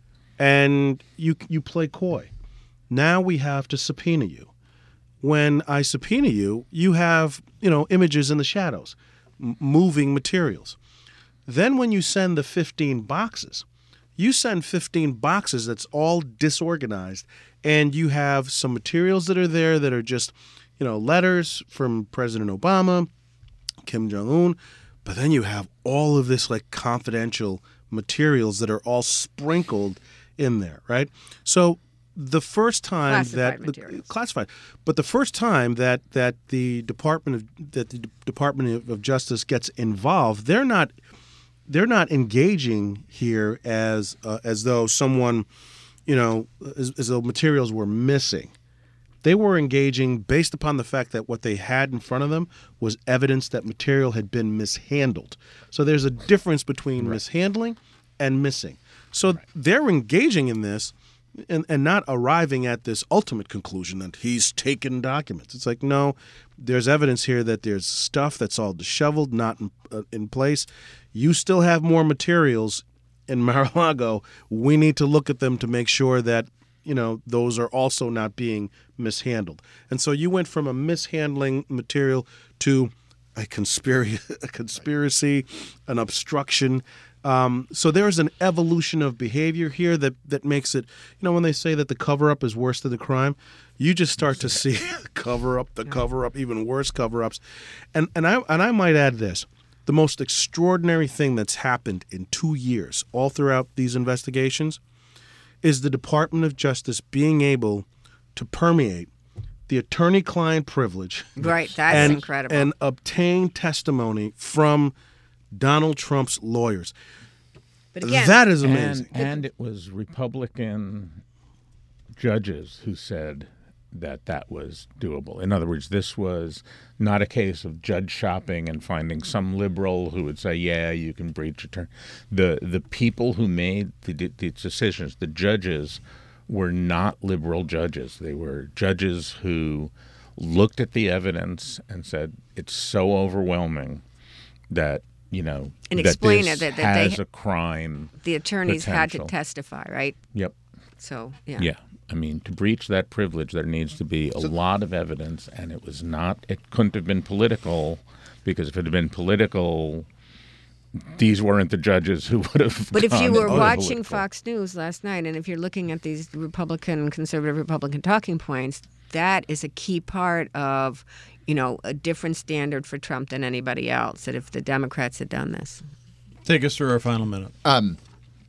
and you you play coy. Now we have to subpoena you. When I subpoena you, you have, you know, images in the shadows, m- moving materials. Then when you send the fifteen boxes, you send fifteen boxes that's all disorganized, and you have some materials that are there that are just, you know, letters from President Obama, Kim Jong-un, but then you have all of this like confidential materials that are all sprinkled in there, right? So the first time Classified that the, materials. classified, but the first time that that the Department of that the Department of- of Justice gets involved, they're not they're not engaging here as uh, as though someone, you know, as, as though materials were missing. They were engaging based upon the fact that what they had in front of them was evidence that material had been mishandled. So there's a difference between mishandling and missing. So they're engaging in this and, and not arriving at this ultimate conclusion that he's taken documents. It's like, no, there's evidence here that there's stuff that's all disheveled, not in, uh, in place. You still have more materials in Mar-a-Lago. We need to look at them to make sure that, you know, those are also not being mishandled. And so you went from a mishandling material to a conspiracy, a conspiracy, an obstruction. Um, so there's an evolution of behavior here that, that makes it, you know, when they say that the cover-up is worse than the crime, you just start to see cover-up, the cover-up, even worse cover-ups. And and I and I might add this. The most extraordinary thing that's happened in two years, all throughout these investigations, is the Department of Justice being able to permeate the attorney-client privilege, Right, that's and, incredible. and obtain testimony from Donald Trump's lawyers. but again, That is amazing. And, and it was Republican judges who said that that was doable. In other words, this was not a case of judge shopping and finding some liberal who would say, yeah, you can breach attorney. The, the people who made the, the decisions, the judges, were not liberal judges. They were judges who looked at the evidence and said, it's so overwhelming that, you know, And that explain this it, that- that they- has a crime. the attorneys had to potential. testify, right? Yep. So, yeah. Yeah. I mean, to breach that privilege, there needs to be a lot of evidence, and it was not, it couldn't have been political, because if it had been political, these weren't the judges who would have But if you gone were into watching political. Fox News last night, and if you're looking at these Republican, conservative Republican talking points, that is a key part of, you know, a different standard for Trump than anybody else, that if the Democrats had done this. Take us through our final minute. Um,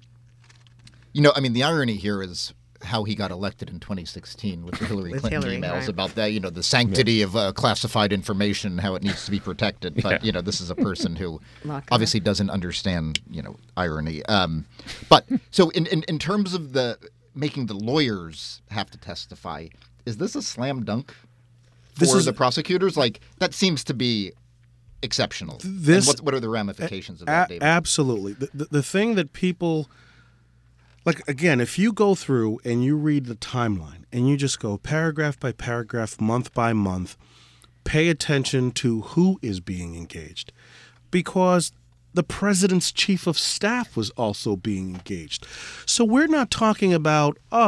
you know, I mean, the irony here is how he got elected in twenty sixteen with the Hillary With Clinton Hillary, emails right. about that, you know, the sanctity of uh, classified information, how it needs to be protected. But, Yeah. you know, this is a person who Lock it obviously doesn't understand, you know, irony. Um, but so in, in, in terms of the making the lawyers have to testify, is this a slam dunk for This is- the prosecutors? Like, that seems to be exceptional. This- and what, what are the ramifications of A- that, David? absolutely. The, the, the thing that people, like, again, if you go through and you read the timeline and you just go paragraph by paragraph, month by month, pay attention to who is being engaged. Because the president's chief of staff was also being engaged. So we're not talking about, oh,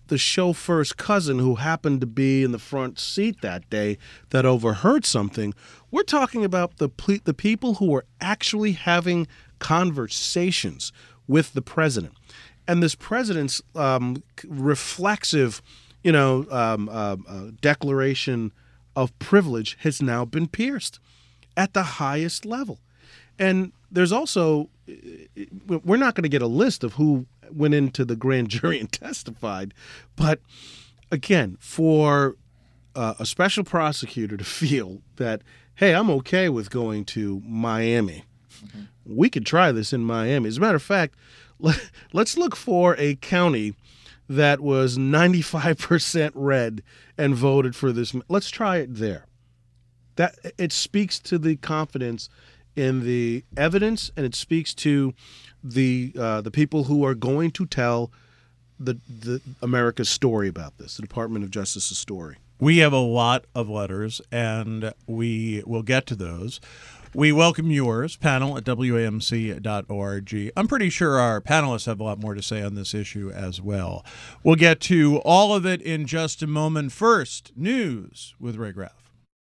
the chauffeur's cousin who happened to be in the front seat that day that overheard something. We're talking about the ple- the people who were actually having conversations with the president. And this president's um, reflexive, you know, um, uh, uh, declaration of privilege has now been pierced at the highest level. And there's also, we're not going to get a list of who went into the grand jury and testified, but again, for uh, a special prosecutor to feel that, hey, I'm okay with going to Miami. Mm-hmm. We could try this in Miami. As a matter of fact, let, let's look for a county that was ninety-five percent red and voted for this. Let's try it there. That it speaks to the confidence in the evidence, and it speaks to the uh, the people who are going to tell the the America's story about this, the Department of Justice's story. We have a lot of letters, and we will get to those. We welcome yours, panel at W A M C dot org. I'm pretty sure our panelists have a lot more to say on this issue as well. We'll get to all of it in just a moment. First, news with Ray Graff.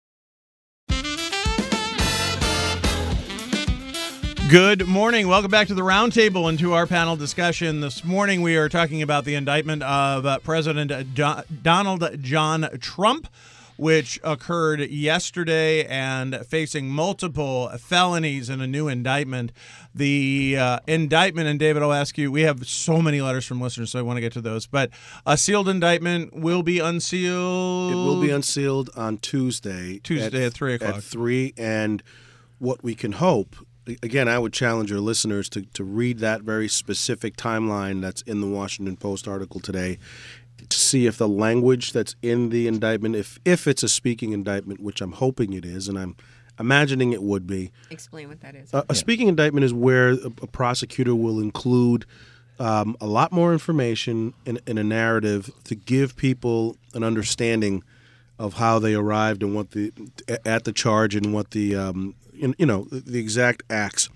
Good morning. Welcome back to the Roundtable and to our panel discussion. This morning we are talking about the indictment of uh, President Do- Donald John Trump, which occurred yesterday and facing multiple felonies in a new indictment. The uh, indictment, and David, I'll ask you, we have so many letters from listeners, so I want to get to those, but a sealed indictment will be unsealed? It will be unsealed on Tuesday. Tuesday at, at three o'clock. At three, and what we can hope, again, I would challenge your listeners to, to read that very specific timeline that's in the Washington Post article today to see if the language that's in the indictment, if if it's a speaking indictment, which I'm hoping it is, and I'm imagining it would be. Explain what that is. A, a yeah. speaking indictment is where a, a prosecutor will include um, a lot more information in, in a narrative to give people an understanding of how they arrived and what the at the charge and what the um, you, you know the exact acts.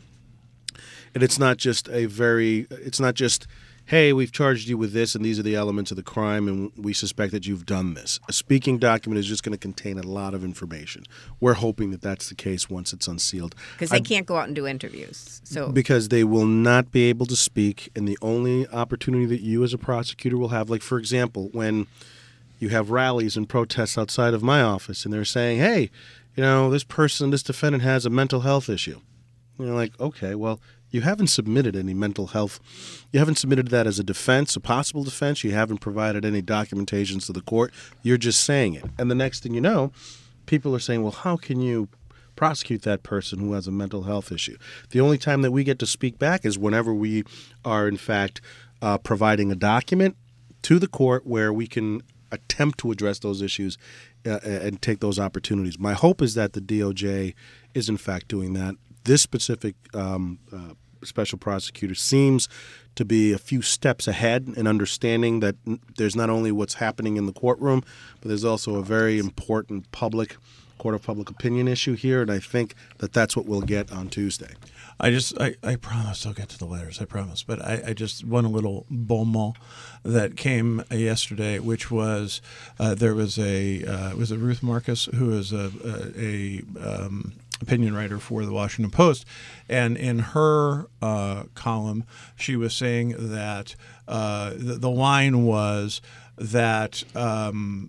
And it's not just a very it's not just, hey, we've charged you with this and these are the elements of the crime and we suspect that you've done this. A speaking document is just going to contain a lot of information. We're hoping that that's the case once it's unsealed. Because they I, can't go out and do interviews. So Because they will not be able to speak, and the only opportunity that you as a prosecutor will have, like, for example, when you have rallies and protests outside of my office and they're saying, hey, you know, this person, this defendant has a mental health issue. And you're like, okay, well, you haven't submitted any mental health. You haven't submitted that as a defense, a possible defense. You haven't provided any documentations to the court. You're just saying it. And the next thing you know, people are saying, well, how can you prosecute that person who has a mental health issue? The only time that we get to speak back is whenever we are, in fact, uh, providing a document to the court where we can attempt to address those issues uh, and take those opportunities. My hope is that the D O J is, in fact, doing that. This specific um, uh, special prosecutor seems to be a few steps ahead in understanding that there's not only what's happening in the courtroom, but there's also a very important public court of public opinion issue here, and I think that that's what we'll get on Tuesday. I just, I, I promise I'll get to the letters, I promise. But I, I just, one little bon mot that came yesterday, which was, uh, there was a, uh, was it Ruth Marcus, who is a, a, a um, opinion writer for the Washington Post, and in her uh, column, she was saying that uh, the, the line was that um,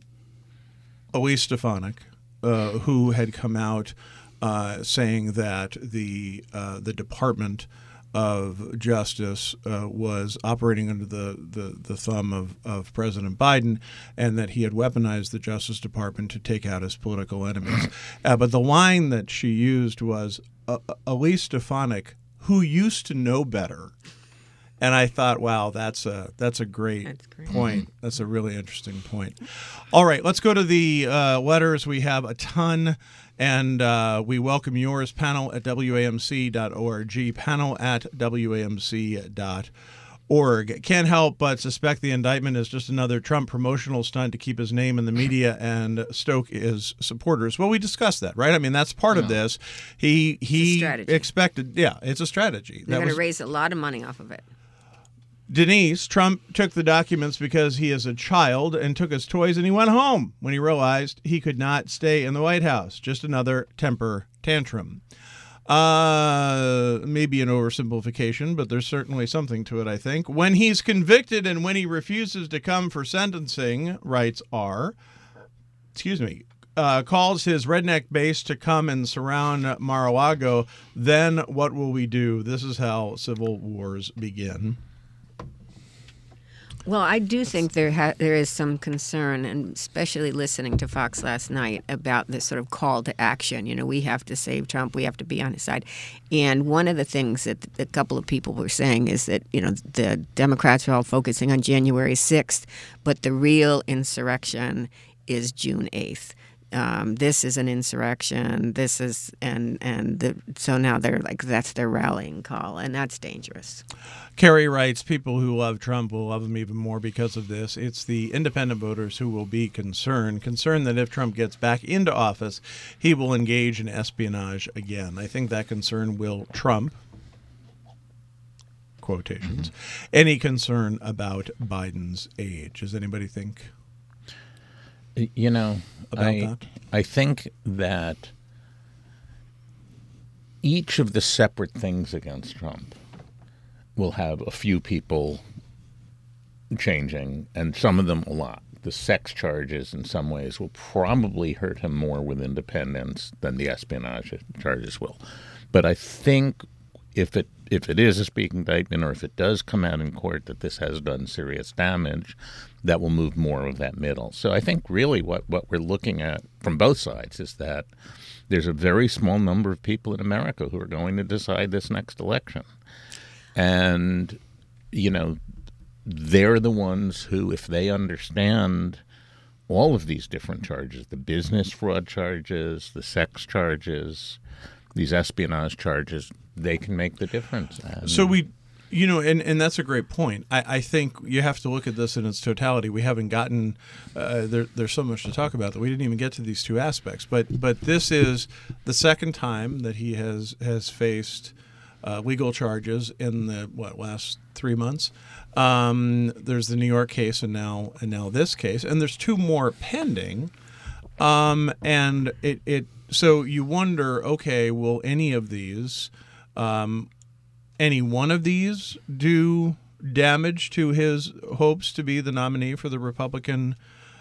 Elise Stefanik, uh, who had come out uh, saying that the uh, the Department of Justice uh, was operating under the, the, the thumb of, of President Biden, and that he had weaponized the Justice Department to take out his political enemies. Uh, but the line that she used was, uh, Elise Stefanik, who used to know better. And I thought, wow, that's a that's a great, that's great. point. That's a really interesting point. All right, let's go to the uh, letters. We have a ton, and uh, we welcome yours. Panel at W A M C dot org. Panel at W A M C dot org. Can't help but suspect the indictment is just another Trump promotional stunt to keep his name in the media and stoke his supporters. Well, we discussed that, right? I mean, that's part yeah. of this. He he expected, yeah, it's a strategy. They're going to raise a lot of money off of it. Denise, Trump took the documents because he is a child and took his toys and he went home when he realized he could not stay in the White House. Just another temper tantrum. Uh, maybe an oversimplification, but there's certainly something to it, I think. When he's convicted and when he refuses to come for sentencing, writes R, excuse me, uh, calls his redneck base to come and surround Mar-a-Lago, then what will we do? This is how civil wars begin. Well, I do think there ha- there is some concern, and especially listening to Fox last night, about this sort of call to action. You know, we have to save Trump. We have to be on his side. And one of the things that a couple of people were saying is that, you know, the Democrats are all focusing on January sixth, but the real insurrection is June eighth. Um, this is an insurrection. This is and and the, so now they're like that's their rallying call, and that's dangerous. Kerry writes, people who love Trump will love him even more because of this. It's the independent voters who will be concerned, concerned that if Trump gets back into office, he will engage in espionage again. I think that concern will trump, quotations, mm-hmm. any concern about Biden's age. Does anybody think? You know, about I, that? I think that each of the separate things against Trump will have a few people changing, and some of them a lot. The sex charges in some ways will probably hurt him more with independents than the espionage charges will. But I think if it if it is a speaking indictment, or if it does come out in court that this has done serious damage, that will move more of that middle. So I think really what, what we're looking at from both sides is that there's a very small number of people in America who are going to decide this next election. And, you know, they're the ones who, if they understand all of these different charges, the business fraud charges, the sex charges, these espionage charges, they can make the difference. And so we, you know, and, and that's a great point. I, I think you have to look at this in its totality. We haven't gotten, uh, there, there's so much to talk about that we didn't even get to these two aspects. But but this is the second time that he has, has faced uh, legal charges in the, what, last three months. Um, there's the New York case and now and now this case. And there's two more pending. Um, and it, it so you wonder, okay, will any of these Um, any one of these do damage to his hopes to be the nominee for the Republican,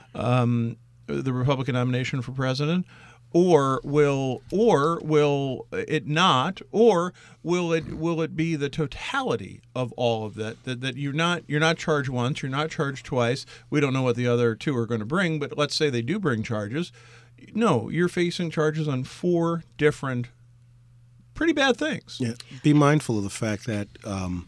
um, the Republican nomination for president, or will, or will it not, or will it will it be the totality of all of that? That that you're not you're not charged once, you're not charged twice. We don't know what the other two are going to bring, but let's say they do bring charges. No, you're facing charges on four different pretty bad things. Yeah. Be mindful of the fact that um,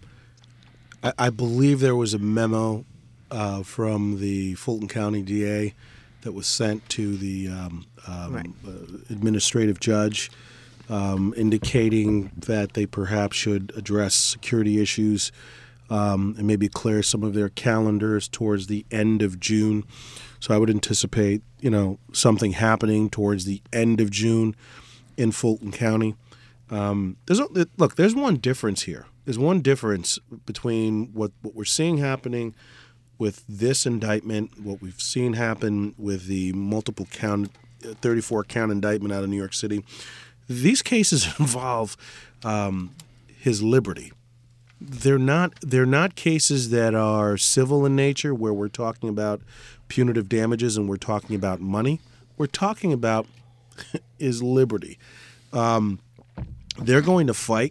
I, I believe there was a memo uh, from the Fulton County D A that was sent to the um, um, right. uh, administrative judge um, indicating that they perhaps should address security issues um, and maybe clear some of their calendars towards the end of June. So I would anticipate, you know, something happening towards the end of June in Fulton County. Um, there's a, look, there's one difference here. There's one difference between what, what we're seeing happening with this indictment, what we've seen happen with the multiple count, thirty-four count indictment out of New York City. These cases involve um, his liberty. They're not. They're not cases that are civil in nature, where we're talking about punitive damages and we're talking about money. We're talking about his liberty. Um, They're going to fight,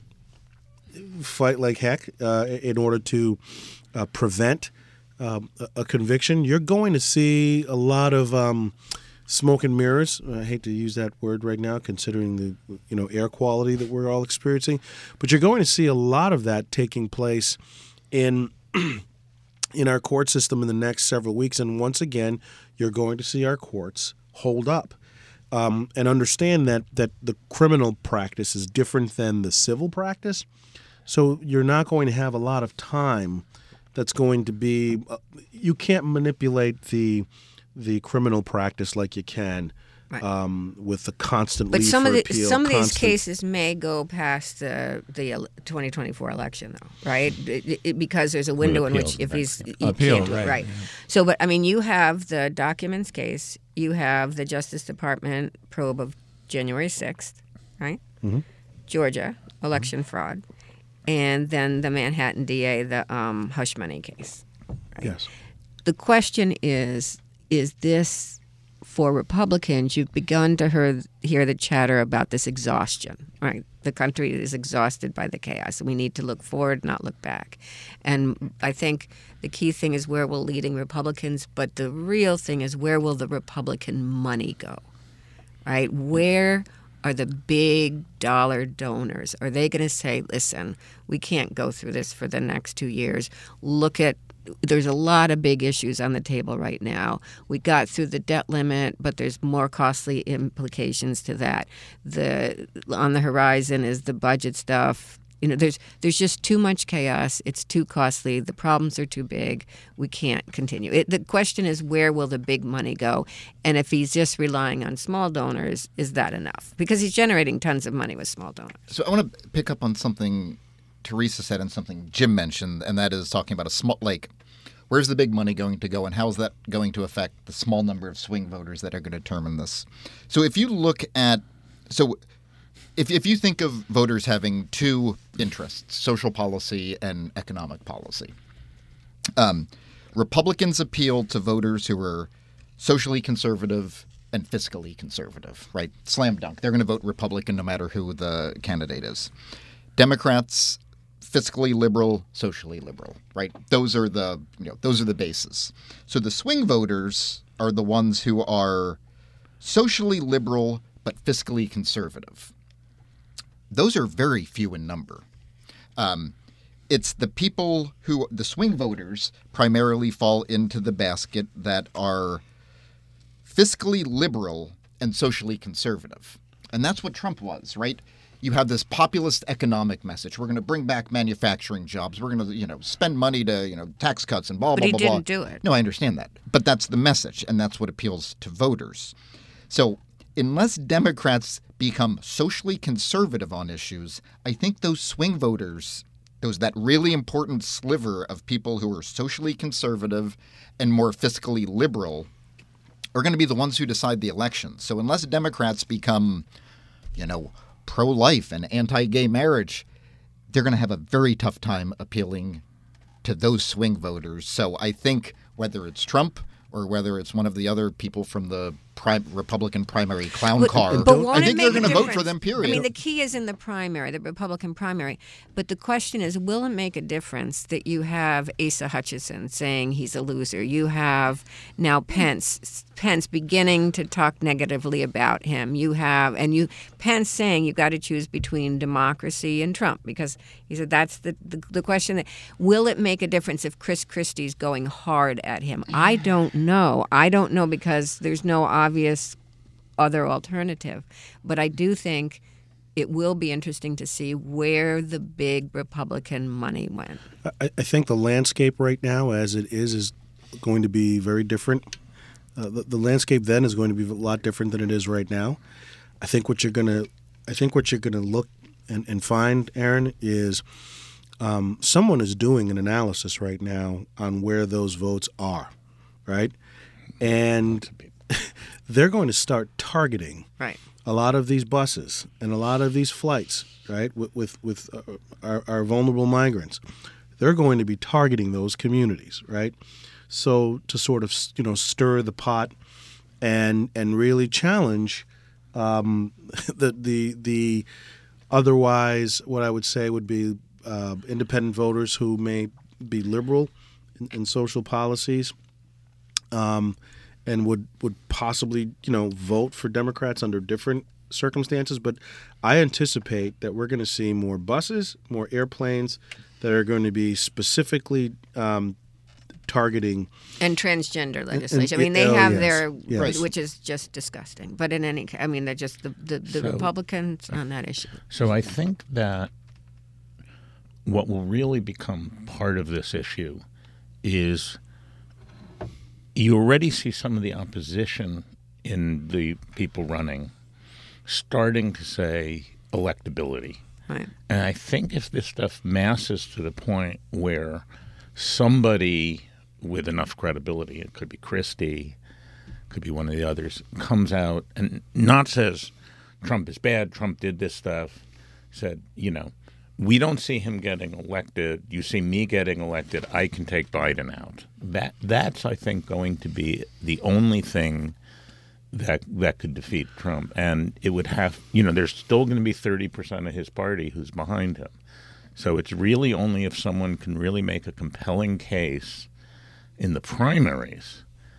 fight like heck uh, in order to uh, prevent um, a, a conviction. You're going to see a lot of um, smoke and mirrors. I hate to use that word right now, considering the you know air quality that we're all experiencing. But you're going to see a lot of that taking place in in our court system in the next several weeks. And once again, you're going to see our courts hold up. Um, and understand that, that the criminal practice is different than the civil practice. So you're not going to have a lot of time that's going to be uh, – you can't manipulate the the criminal practice like you can Right. um, with the constant But leave some for of the appeal, some of these constant- cases may go past the the el- twenty twenty-four election, though, right? It, it, because there's a window in which appeals, if right. he's he Appeal, can't do it, right. right? So, but I mean, you have the documents case, you have the Justice Department probe of January sixth, right? Mm-hmm. Georgia election fraud, and then the Manhattan D A, the um, hush money case. Yes. The question is, is this for Republicans? You've begun to hear, hear the chatter about this exhaustion, right? The country is exhausted by the chaos. We need to look forward, not look back. And I think the key thing is where will leading Republicans, but the real thing is where will the Republican money go, right? Where are the big dollar donors? Are they going to say, listen, we can't go through this for the next two years. Look at, there's a lot of big issues on the table right now. We got through the debt limit, but there's more costly implications to that. The on the horizon is the budget stuff. You know, there's there's just too much chaos. It's too costly. The problems are too big. We can't continue. It, the question is, where will the big money go? And if he's just relying on small donors, is that enough? Because he's generating tons of money with small donors. So I want to pick up on something Teresa said and something Jim mentioned, and that is talking about a small, like, where's the big money going to go, and how is that going to affect the small number of swing voters that are going to determine this? So if you look at, so if if you think of voters having two interests, social policy and economic policy, um, Republicans appeal to voters who are socially conservative and fiscally conservative, right? Slam dunk. They're going to vote Republican no matter who the candidate is. Democrats, fiscally liberal, socially liberal, right? Those are the, you know, those are the bases. So the swing voters are the ones who are socially liberal but fiscally conservative. Those are very few in number. Um, it's the people who, the swing voters, primarily fall into the basket that are fiscally liberal and socially conservative. And that's what Trump was, right? You have this populist economic message. We're going to bring back manufacturing jobs. We're going to, you know, spend money to, you know, tax cuts and blah, But blah, he blah, didn't blah. do it. No, I understand that. But that's the message, and that's what appeals to voters. So unless Democrats become socially conservative on issues, I think those swing voters, those that really important sliver of people who are socially conservative and more fiscally liberal, are going to be the ones who decide the election. So unless Democrats become, you know, pro-life and anti-gay marriage, they're going to have a very tough time appealing to those swing voters. So I think whether it's Trump or whether it's one of the other people from the pri- Republican primary clown But, car, but won't I it think make they're a going to vote for difference? them, period. I mean, the key is in the primary, the Republican primary. But the question is, will it make a difference that you have Asa Hutchinson saying he's a loser? You have now Pence, Pence beginning to talk negatively about him. You have, and you Pence saying you've got to choose between democracy and Trump, because he said that's the, the, the question. That, will it make a difference if Chris Christie's going hard at him? I don't know. I don't know because there's no obvious other alternative. But I do think it will be interesting to see where the big Republican money went. I, I think the landscape right now, as it is, is going to be very different. Uh, the, the landscape then is going to be a lot different than it is right now. I think what you're going to, I think what you're going to look and, and find, Aaron, is um, someone is doing an analysis right now on where those votes are, right? And they're going to start targeting Right. a lot of these buses and a lot of these flights, right, with with, with uh, our, our vulnerable migrants. They're going to be targeting those communities, right? So to sort of, you know, stir the pot and and really challenge um, the the the otherwise what I would say would be uh, independent voters who may be liberal in, in social policies. Um, and would, would possibly, you know, vote for Democrats under different circumstances. But I anticipate that we're going to see more buses, more airplanes that are going to be specifically um, targeting. And transgender legislation. I mean, and- they oh, have yes, their, yes. which is just disgusting. But in any case, I mean, they're just the, the, the So- Republicans on that issue. So I think that what will really become part of this issue is you already see some of the opposition in the people running starting to say electability. Right. And I think if this stuff masses to the point where somebody with enough credibility, it could be Christie, could be one of the others, comes out and not says Trump is bad, Trump did this stuff, said, you know, we don't see him getting elected. You see me getting elected. I can take Biden out. That that's, I think, going to be the only thing that that could defeat Trump. And it would have, you know, there's still going to be thirty percent of his party who's behind him. So it's really only if someone can really make a compelling case in the primaries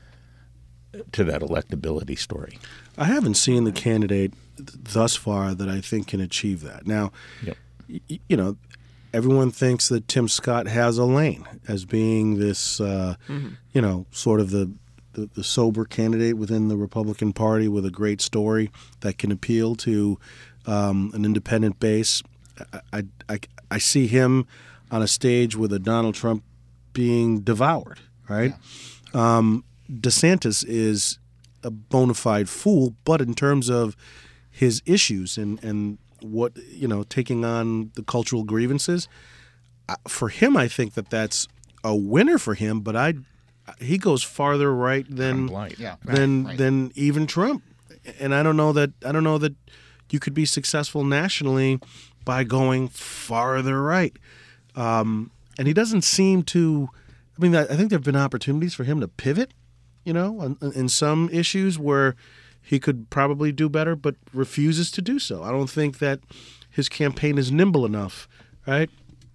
to that electability story. I haven't seen the candidate th- thus far that I think can achieve that. Now, Yep. y- you know, everyone thinks that Tim Scott has a lane as being this, uh, mm-hmm. you know, sort of the, the, the sober candidate within the Republican Party with a great story that can appeal to um, an independent base. I, I, I, I see him on a stage with a Donald Trump being devoured, right? Yeah. Um, DeSantis is a bona fide fool, but in terms of his issues and, and what, you know, taking on the cultural grievances, for him, I think that that's a winner for him, but I, he goes farther right than yeah, than right, right. than even Trump, and I don't know that I don't know that you could be successful nationally by going farther right. Um, and he doesn't seem to. I mean, I think there have been opportunities for him to pivot, you know, in, in some issues where he could probably do better, but refuses to do so. I don't think that his campaign is nimble enough, right?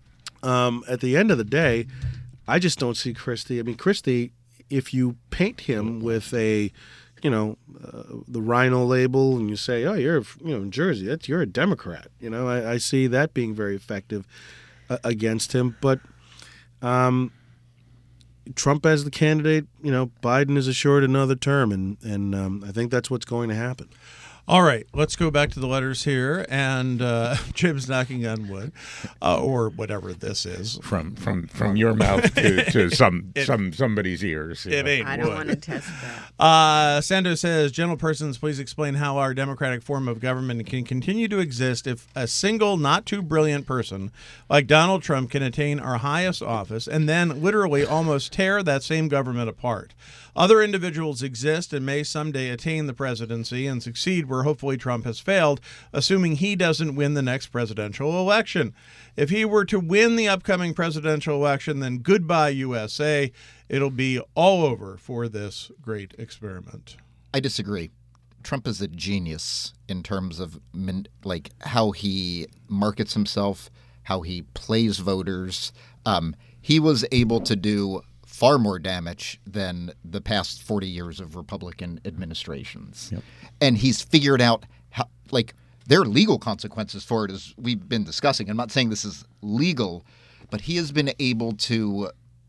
Um, at the end of the day, I just don't see Christie. I mean, Christie, if you paint him with a, you know, uh, the Rhino label, and you say, "Oh, you're, you know, in Jersey, that's you're a Democrat," you know, I, I see that being very effective uh, against him. But um, Trump as the candidate, you know, Biden is assured another term, and and um, I think that's what's going to happen. All right, let's go back to the letters here, and uh, Jim's knocking on wood, uh, or whatever this is. From from from your mouth to, to some It- some somebody's ears. you It know. ain't I don't wood. want to test that. Uh, Sando says, gentlepersons, please explain how our democratic form of government can continue to exist if a single, not too brilliant person like Donald Trump can attain our highest office and then literally almost tear that same government apart. Other individuals exist and may someday attain the presidency and succeed where hopefully Trump has failed, assuming he doesn't win the next presidential election. If he were to win the upcoming presidential election, then goodbye, U S A. It'll be all over for this great experiment. I disagree. Trump is a genius in terms of min- like how he markets himself, how he plays voters. Um, he was able to do far more damage than the past forty years of Republican administrations. Yep. And he's figured out how, like, there are legal consequences for it, as we've been discussing. I'm not saying this is legal, but he has been able to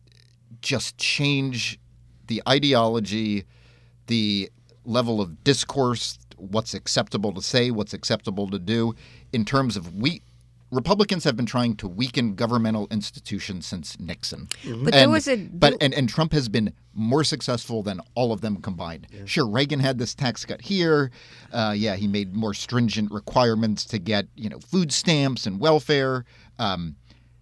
just change the ideology, the level of discourse, what's acceptable to say, what's acceptable to do, in terms of we Republicans have been trying to weaken governmental institutions since Nixon. But there was a- but and, and Trump has been more successful than all of them combined. Sure, Reagan had this tax cut here. Uh, yeah, he made more stringent requirements to get, you know, food stamps and welfare. Um,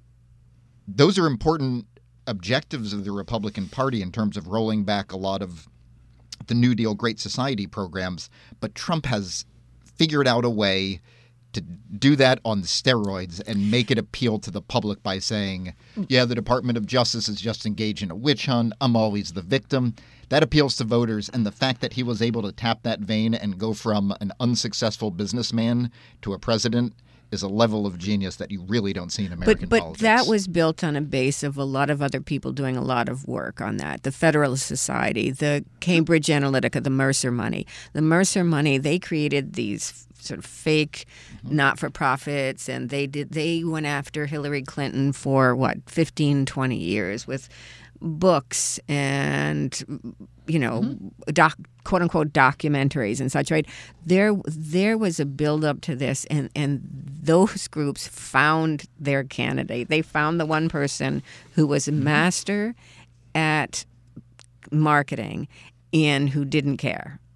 those are important objectives of the Republican Party in terms of rolling back a lot of the New Deal Great Society programs. But Trump has figured out a way to do that on steroids and make it appeal to the public by saying, yeah, the Department of Justice is just engaged in a witch hunt. I'm always the victim. That appeals to voters. And the fact that he was able to tap that vein and go from an unsuccessful businessman to a president is a level of genius that you really don't see in American But but politics. that was built on a base of a lot of other people doing a lot of work on that. The Federalist Society, the Cambridge Analytica, the Mercer money. The Mercer money, they created these sort of fake not-for-profits, and they did they went after Hillary Clinton for what fifteen, twenty years with books and, you know, Mm-hmm. doc, quote-unquote documentaries and such, right? There there was a build-up to this, and, and those groups found their candidate. They found the one person who was a master at marketing and who didn't care.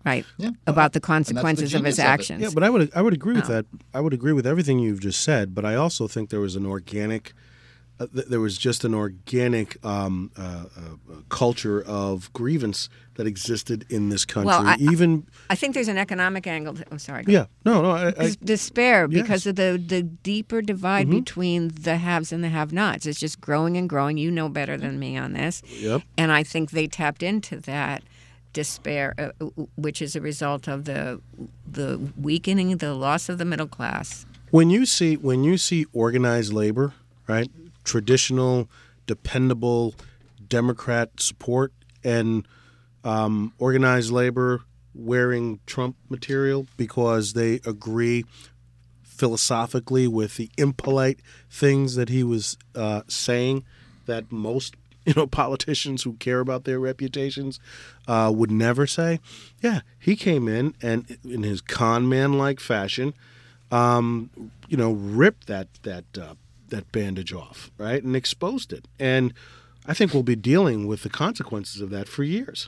right? Yeah. About the And that's the consequences of his genius of it. actions. Yeah, but I would I would agree with No. that. I would agree with everything you've just said. But I also think there was an organic, uh, th- there was just an organic um, uh, uh, culture of grievance that existed in this country. Well, I- Even I think there's an economic angle. To, oh, sorry. go yeah, no, no, I, I, Des- despair because yes. of the, the deeper divide Mm-hmm. between the haves and the have-nots. It's just growing and growing. You know better than me on this. Yep. And I think they tapped into that despair, uh, which is a result of the the weakening, the loss of the middle class. when you see when you see organized labor, right, traditional, dependable Democrat support, and um, organized labor wearing Trump material because they agree philosophically with the impolite things that he was uh, saying that most you know politicians who care about their reputations uh, would never say. Yeah, he came in and in his con man like fashion, um, you know, ripped that that uh, that bandage off, right, and exposed it. And I think we'll be dealing with the consequences of that for years.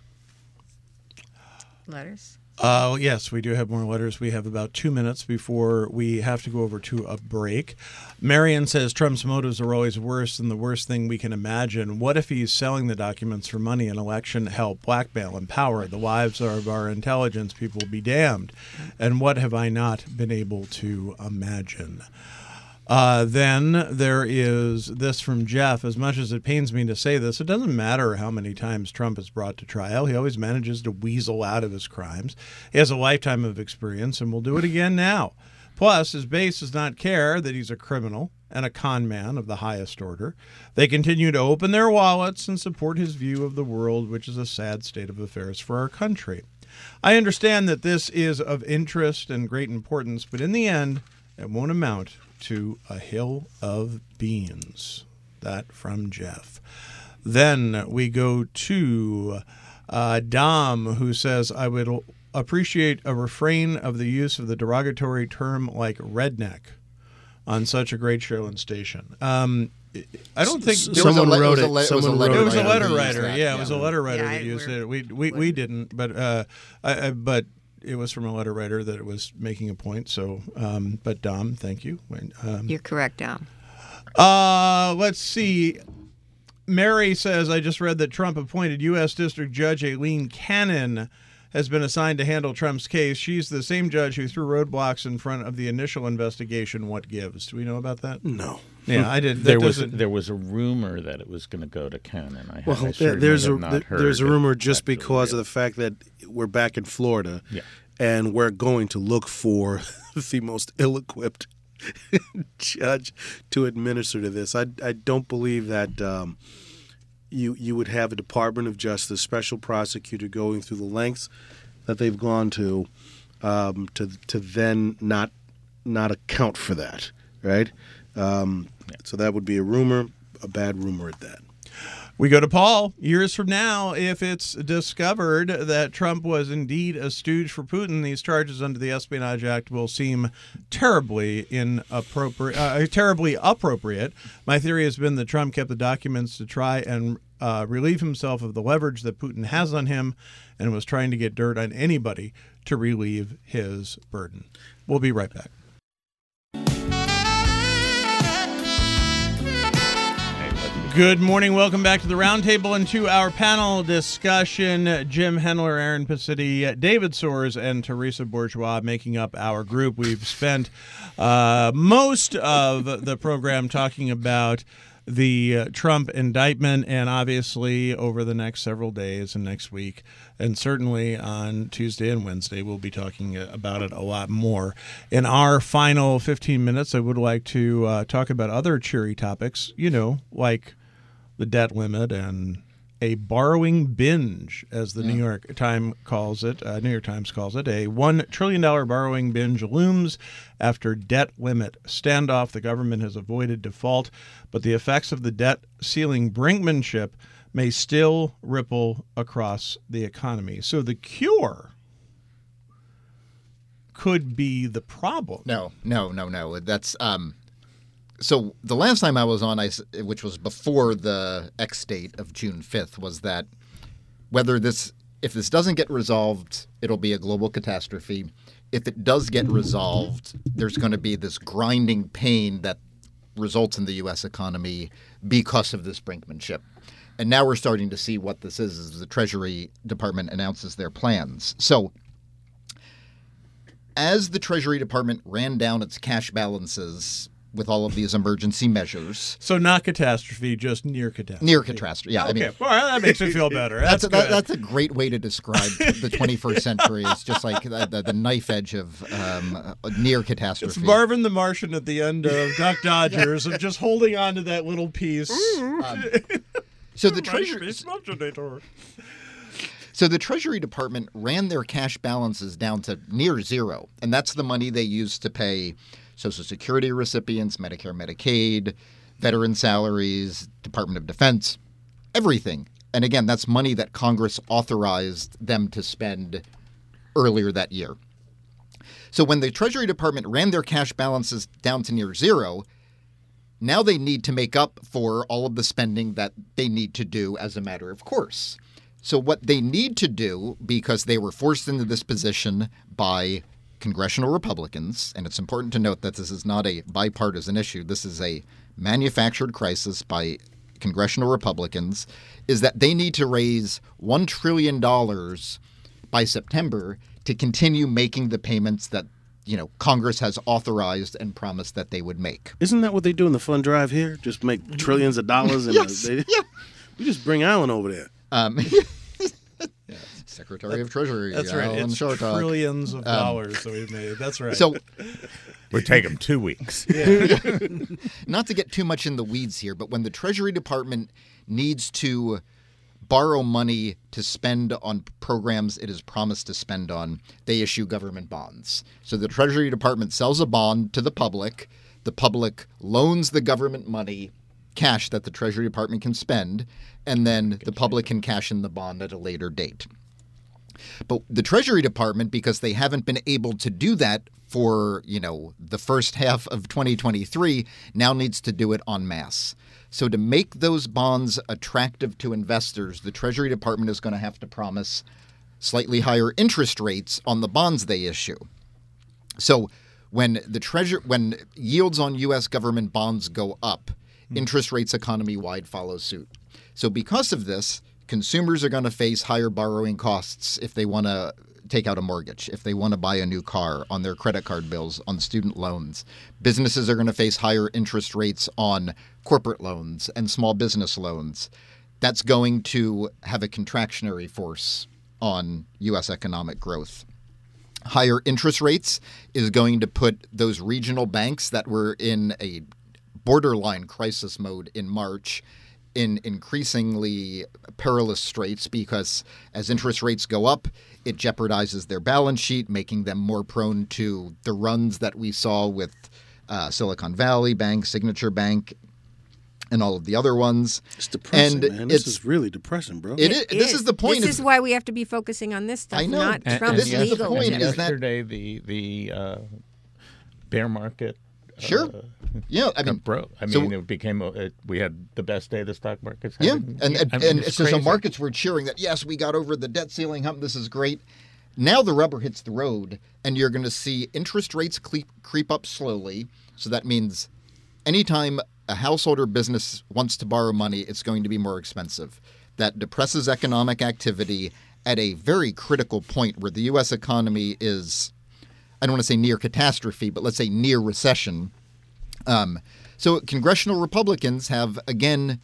Letters. Uh, yes, we do have more letters. We have about two minutes before we have to go over to a break. Marion says Trump's motives are always worse than the worst thing we can imagine. What if he's selling the documents for money and election help, blackmail, and power? The wives of our intelligence people will be damned. And what have I not been able to imagine? Uh, then there is this from Jeff. As much as it pains me to say this, it doesn't matter how many times Trump is brought to trial. He always manages to weasel out of his crimes. He has a lifetime of experience and will do it again now. Plus, his base does not care that he's a criminal and a con man of the highest order. They continue to open their wallets and support his view of the world, which is a sad state of affairs for our country. I understand that this is of interest and great importance, but in the end, it won't amount to a hill of beans. That from Jeff. Then we go to uh, Dom, who says, I would appreciate a refrain of the use of the derogatory term like redneck on such a great show and station. Um, I don't think S- There was a someone le- it wrote was a it. le- it was a Someone letter wrote it was a writer letter who used writer. that, Yeah, it was a yeah. letter writer Yeah, that I- used we're- it. We we, we didn't, but uh, I, I, but it was from a letter writer that it was making a point. So, um, but Dom, thank you. Um, You're correct, Dom. Uh, let's see. Mary says, I just read that Trump appointed U S District Judge Aileen Cannon has been assigned to handle Trump's case. She's the same judge who threw roadblocks in front of the initial investigation. What gives? Do we know about that? No. Yeah, I did. That There was doesn't- there was a rumor that it was going to go to Cannon. I, Well, I there- certainly there's a have not there- heard there's a it rumor just actually because of yet. the fact that we're back in Florida, Yeah. and we're going to look for the most ill-equipped judge to administer to this. I I don't believe that um, you you would have a Department of Justice special prosecutor going through the lengths that they've gone to um, to to then not not account for that, right? Um, So that would be a rumor, a bad rumor at that. We go to Paul. Years from now, if it's discovered that Trump was indeed a stooge for Putin, these charges under the Espionage Act will seem terribly inappropriate. Uh, terribly appropriate. My theory has been that Trump kept the documents to try and uh, relieve himself of the leverage that Putin has on him, and was trying to get dirt on anybody to relieve his burden. We'll be right back. Good morning. Welcome back to the Roundtable and to our panel discussion. Jim Hendler, Aaron Pacitti, David Soares, and Teresa Bourgeois making up our group. We've spent uh, most of the program talking about the uh, Trump indictment, and obviously over the next several days and next week, and certainly on Tuesday and Wednesday, we'll be talking about it a lot more. In our final fifteen minutes, I would like to uh, talk about other cheery topics, you know, like the debt limit and a borrowing binge, as the New York Times calls it. Uh, New York Times calls it a one trillion dollar borrowing binge looms after debt limit standoff. The government has avoided default, but the effects of the debt ceiling brinkmanship may still ripple across the economy. So the cure could be the problem. No, no, no, no. That's um. So the last time I was on, I, s- which was before the X date of June fifth, was that whether this if this doesn't get resolved, it'll be a global catastrophe. If it does get resolved, there's going to be this grinding pain that results in the U S economy because of this brinkmanship. And now we're starting to see what this is as the Treasury Department announces their plans. So as the Treasury Department ran down its cash balances with all of these emergency measures. So not catastrophe, just near catastrophe. Near catastrophe, yeah. Okay, I mean, well, that makes me feel better. That's That's, a, good. that, that's a great way to describe the twenty-first century. It's just like the, the, the knife edge of um, near catastrophe. It's Marvin the Martian at the end of Duck Dodgers of just holding on to that little piece. Um, so the Treasury, so the Treasury Department ran their cash balances down to near zero, and that's the money they used to pay Social Security recipients, Medicare, Medicaid, veteran salaries, Department of Defense, everything. And again, that's money that Congress authorized them to spend earlier that year. So when the Treasury Department ran their cash balances down to near zero, now they need to make up for all of the spending that they need to do as a matter of course. So what they need to do, because they were forced into this position by congressional Republicans, and it's important to note that this is not a bipartisan issue, this is a manufactured crisis by congressional Republicans, is that they need to raise one trillion dollars by September to continue making the payments that, you know, Congress has authorized and promised that they would make. Isn't that what they do in the fund drive here? Just make trillions of dollars? And Yes, they, yeah. We just bring Alan over there. Um, Secretary of Treasury. That's right. Alan It's Shortog. trillions of dollars that we've made. That's right. So, Would take them two weeks. not to get too much in the weeds here, but when the Treasury Department needs to borrow money to spend on programs it is promised to spend on, they issue government bonds. So the Treasury Department sells a bond to the public. The public loans the government money, cash that the Treasury Department can spend, and then the public can cash in the bond at a later date. But the Treasury Department, because they haven't been able to do that for, you know, the first half of twenty twenty-three, now needs to do it en masse. So to make those bonds attractive to investors, the Treasury Department is going to have to promise slightly higher interest rates on the bonds they issue. So when the treasure when yields on U S government bonds go up, interest rates economy-wide follow suit. So because of this, consumers are going to face higher borrowing costs if they want to take out a mortgage, if they want to buy a new car, on their credit card bills, on student loans. Businesses are going to face higher interest rates on corporate loans and small business loans. That's going to have a contractionary force on U S economic growth. Higher interest rates is going to put those regional banks that were in a borderline crisis mode in March in increasingly perilous straits, because as interest rates go up, it jeopardizes their balance sheet, making them more prone to the runs that we saw with uh, Silicon Valley Bank, Signature Bank, and all of the other ones. It's depressing, And man. This it's- is really depressing, bro. It is, this is the point. This of- is why we have to be focusing on this stuff, I know. not And- Trump's this is the legal. point, agenda. is that- Yesterday, the the uh, bear market. Sure. Uh, yeah, I mean, got broke. I so- mean, it became. A, it, we had the best day the stock market's yeah, had. and in- and, I mean, and it's so, so crazy. markets were cheering that, yes, we got over the debt ceiling hump. This is great. Now the rubber hits the road, and you're going to see interest rates creep, creep up slowly. So that means anytime a household or business wants to borrow money, it's going to be more expensive. That depresses economic activity at a very critical point where the U S economy is, I don't want to say near catastrophe, but let's say near recession. Um, so congressional Republicans have, again,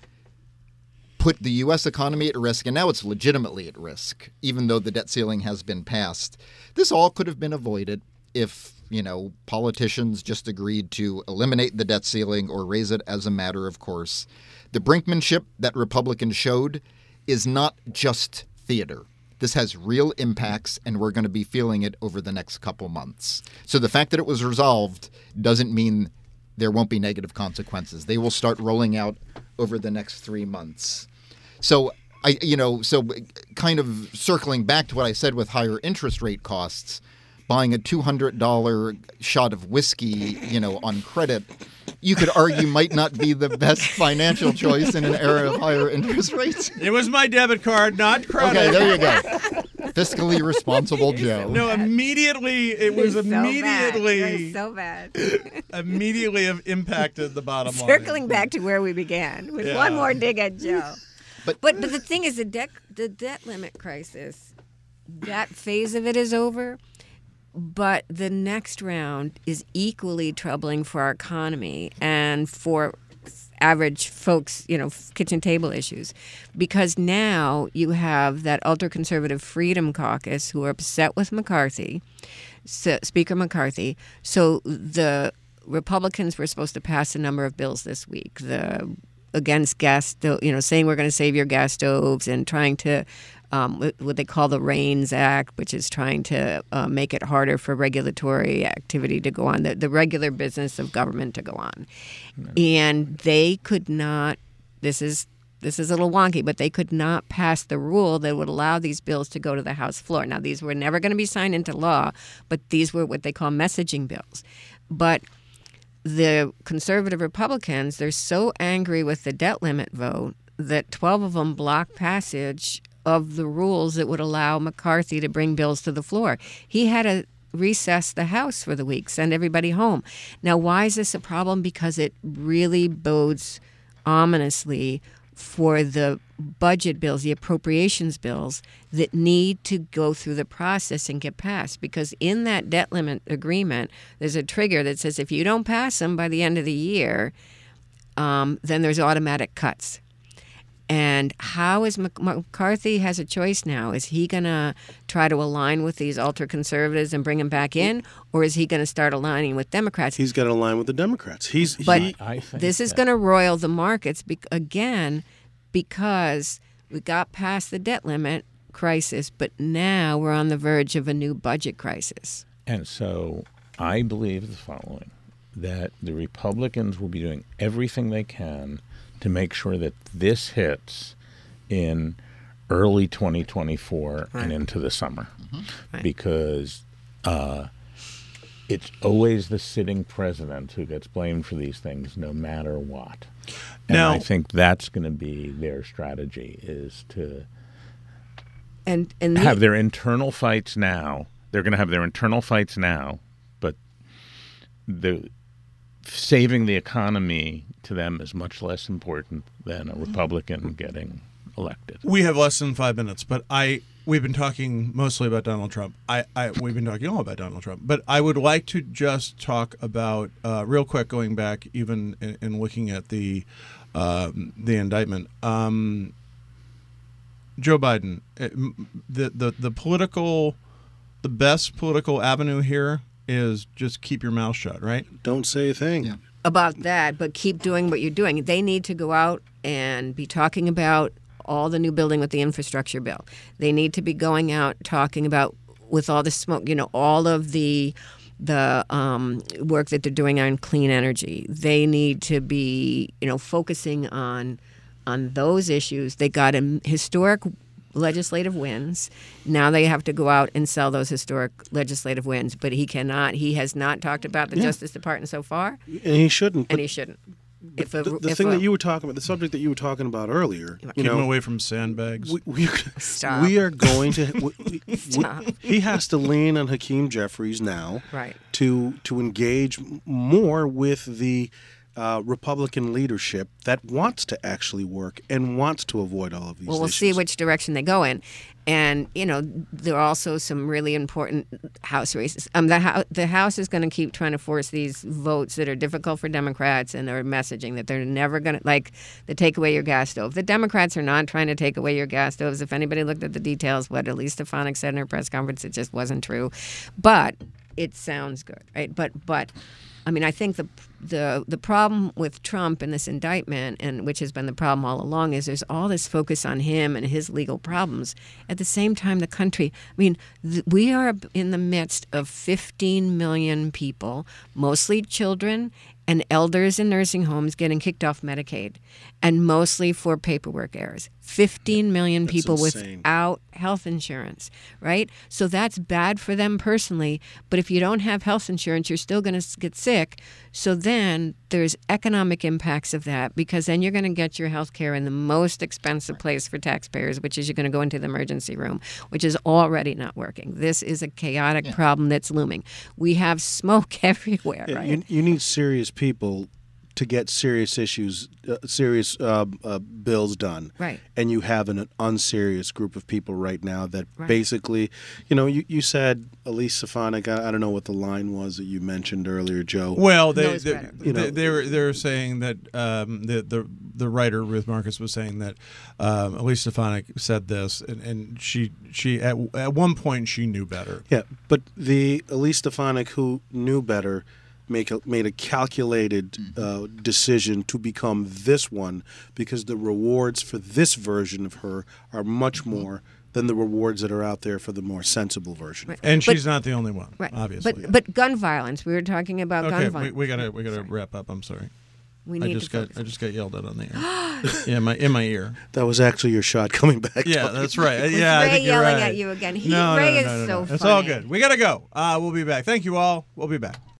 put the U S economy at risk, and now it's legitimately at risk, even though the debt ceiling has been passed. This all could have been avoided if, you know, politicians just agreed to eliminate the debt ceiling or raise it as a matter of course. The brinkmanship that Republicans showed is not just theater. This has real impacts, and we're going to be feeling it over the next couple months. So the fact that it was resolved doesn't mean there won't be negative consequences. They will start rolling out over the next three months. So I, you know, so kind of circling back to what I said with higher interest rate costs, buying a two hundred dollars shot of whiskey, you know, on credit, you could argue might not be the best financial choice in an era of higher interest rates. It was my debit card, not credit. Okay, there you go. fiscally responsible Joe. No, immediately it was You're so bad. immediately You're so bad. immediately have impacted the bottom line. Circling back to where we began with Yeah. one more dig at Joe. But- but but the thing is, the debt the debt limit crisis, that phase of it is over. But the next round is equally troubling for our economy and for average folks, you know, kitchen table issues, because now you have that ultra-conservative Freedom Caucus who are upset with McCarthy, so, Speaker McCarthy. So the Republicans were supposed to pass a number of bills this week, the against gas, sto- you know, saying we're going to save your gas stoves and trying to Um, what they call the RAINS Act, which is trying to uh, make it harder for regulatory activity to go on, the, the regular business of government to go on. And they could not, this is this is a little wonky, but they could not pass the rule that would allow these bills to go to the House floor. Now, these were never going to be signed into law, but these were what they call messaging bills. But the conservative Republicans, they're so angry with the debt limit vote that twelve of them blocked passage of the rules that would allow McCarthy to bring bills to the floor. He had to recess the House for the week, send everybody home. Now, why is this a problem? Because it really bodes ominously for the budget bills, the appropriations bills that need to go through the process and get passed. Because in that debt limit agreement, there's a trigger that says if you don't pass them by the end of the year, um, then there's automatic cuts. And how is Mc- McCarthy has a choice now? Is he going to try to align with these ultra-conservatives and bring them back in? Or is he going to start aligning with Democrats? He's got to align with the Democrats. He's But he, I think this is that- going to roil the markets be- again because we got past the debt limit crisis, but now we're on the verge of a new budget crisis. And so I believe the following, that the Republicans will be doing everything they can to make sure that this hits in early twenty twenty-four Right. and into the summer. Right. Because uh, it's always the sitting president who gets blamed for these things no matter what. And Now- I think that's going to be their strategy, is to And and have the, their internal fights now. They're going to have their internal fights now, but the saving the economy to them is much less important than a Republican getting elected. We have less than five minutes, but I we've been talking mostly about Donald Trump. I, I we've been talking all about Donald Trump, but I would like to just talk about uh, real quick, going back even in, in looking at the um, the indictment. Um, Joe Biden, it, the the the political, the best political avenue here is just keep your mouth shut, right? don't say a thing. Yeah. about that, but keep doing what you're doing. They need to go out and be talking about all the new building with the infrastructure bill. They need to be going out talking about, with all the smoke, you know, all of the the um, work that they're doing on clean energy. They need to be, you know, focusing on on those issues. They got a historic legislative wins. Now they have to go out and sell those historic legislative wins. But he cannot. He has not talked about the Yeah. Justice Department so far, And he shouldn't. and But he shouldn't. If a, the the if thing a- that you were talking about, the subject that you were talking about earlier, you Keep know, him away from sandbags. we, we, Stop. we are going to. We, we, Stop. he has to lean on Hakeem Jeffries now, Right. to to engage more with the uh, Republican leadership that wants to actually work and wants to avoid all of these Well, we'll issues. see which direction they go in. And, you know, there are also some really important House races. Um, the, House, the House is going to keep trying to force these votes that are difficult for Democrats, and they're messaging that they're never going to, like, the take away your gas stove. The Democrats are not trying to take away your gas stoves. If anybody looked at the details, what Elise Stefanik said in her press conference, it just wasn't true. But it sounds good, right? But, but I mean, I think the the the problem with Trump and this indictment, and which has been the problem all along, is there's all this focus on him and his legal problems. At the same time, the country, I mean, th- we are in the midst of fifteen million people, mostly children and elders in nursing homes, getting kicked off Medicaid, and mostly for paperwork errors. fifteen million That's people insane. without health insurance, right? So that's bad for them personally. But if you don't have health insurance, you're still going to get sick. So then then there's economic impacts of that, because then you're going to get your health care in the most expensive place for taxpayers, which is you're going to go into the emergency room, which is already not working. This is a chaotic Yeah. problem that's looming. We have smoke everywhere, Yeah, right? you, you need serious people to get serious issues, uh, serious uh, uh, bills done. Right. And you have an, an unserious group of people right now that Right. basically, you know, you, you said Elise Stefanik, I, I don't know what the line was that you mentioned earlier, Joe. Well, they Knows they, better. You know- they, they were they were saying that um, the the the writer Ruth Marcus was saying that um, Elise Stefanik said this, and, and she she at at one point she knew better. Yeah, but the Elise Stefanik who knew better make a, made a calculated uh, decision to become this one, because the rewards for this version of her are much more than the rewards that are out there for the more sensible version. Right. And But- she's not the only one, Right. obviously. But but gun violence. We were talking about okay, gun we, violence. we gotta we gotta wrap up. I'm sorry. We I need just to got focus. I just got yelled at on the air. yeah, my in my ear. That was actually your shot coming back. Yeah, Tony. that's right. Was Yeah, I Ray think you're yelling right. at you again? He, no, Ray no, is no, no, so no. funny. It's all good. We gotta go. Uh, we'll be back. Thank you all. We'll be back.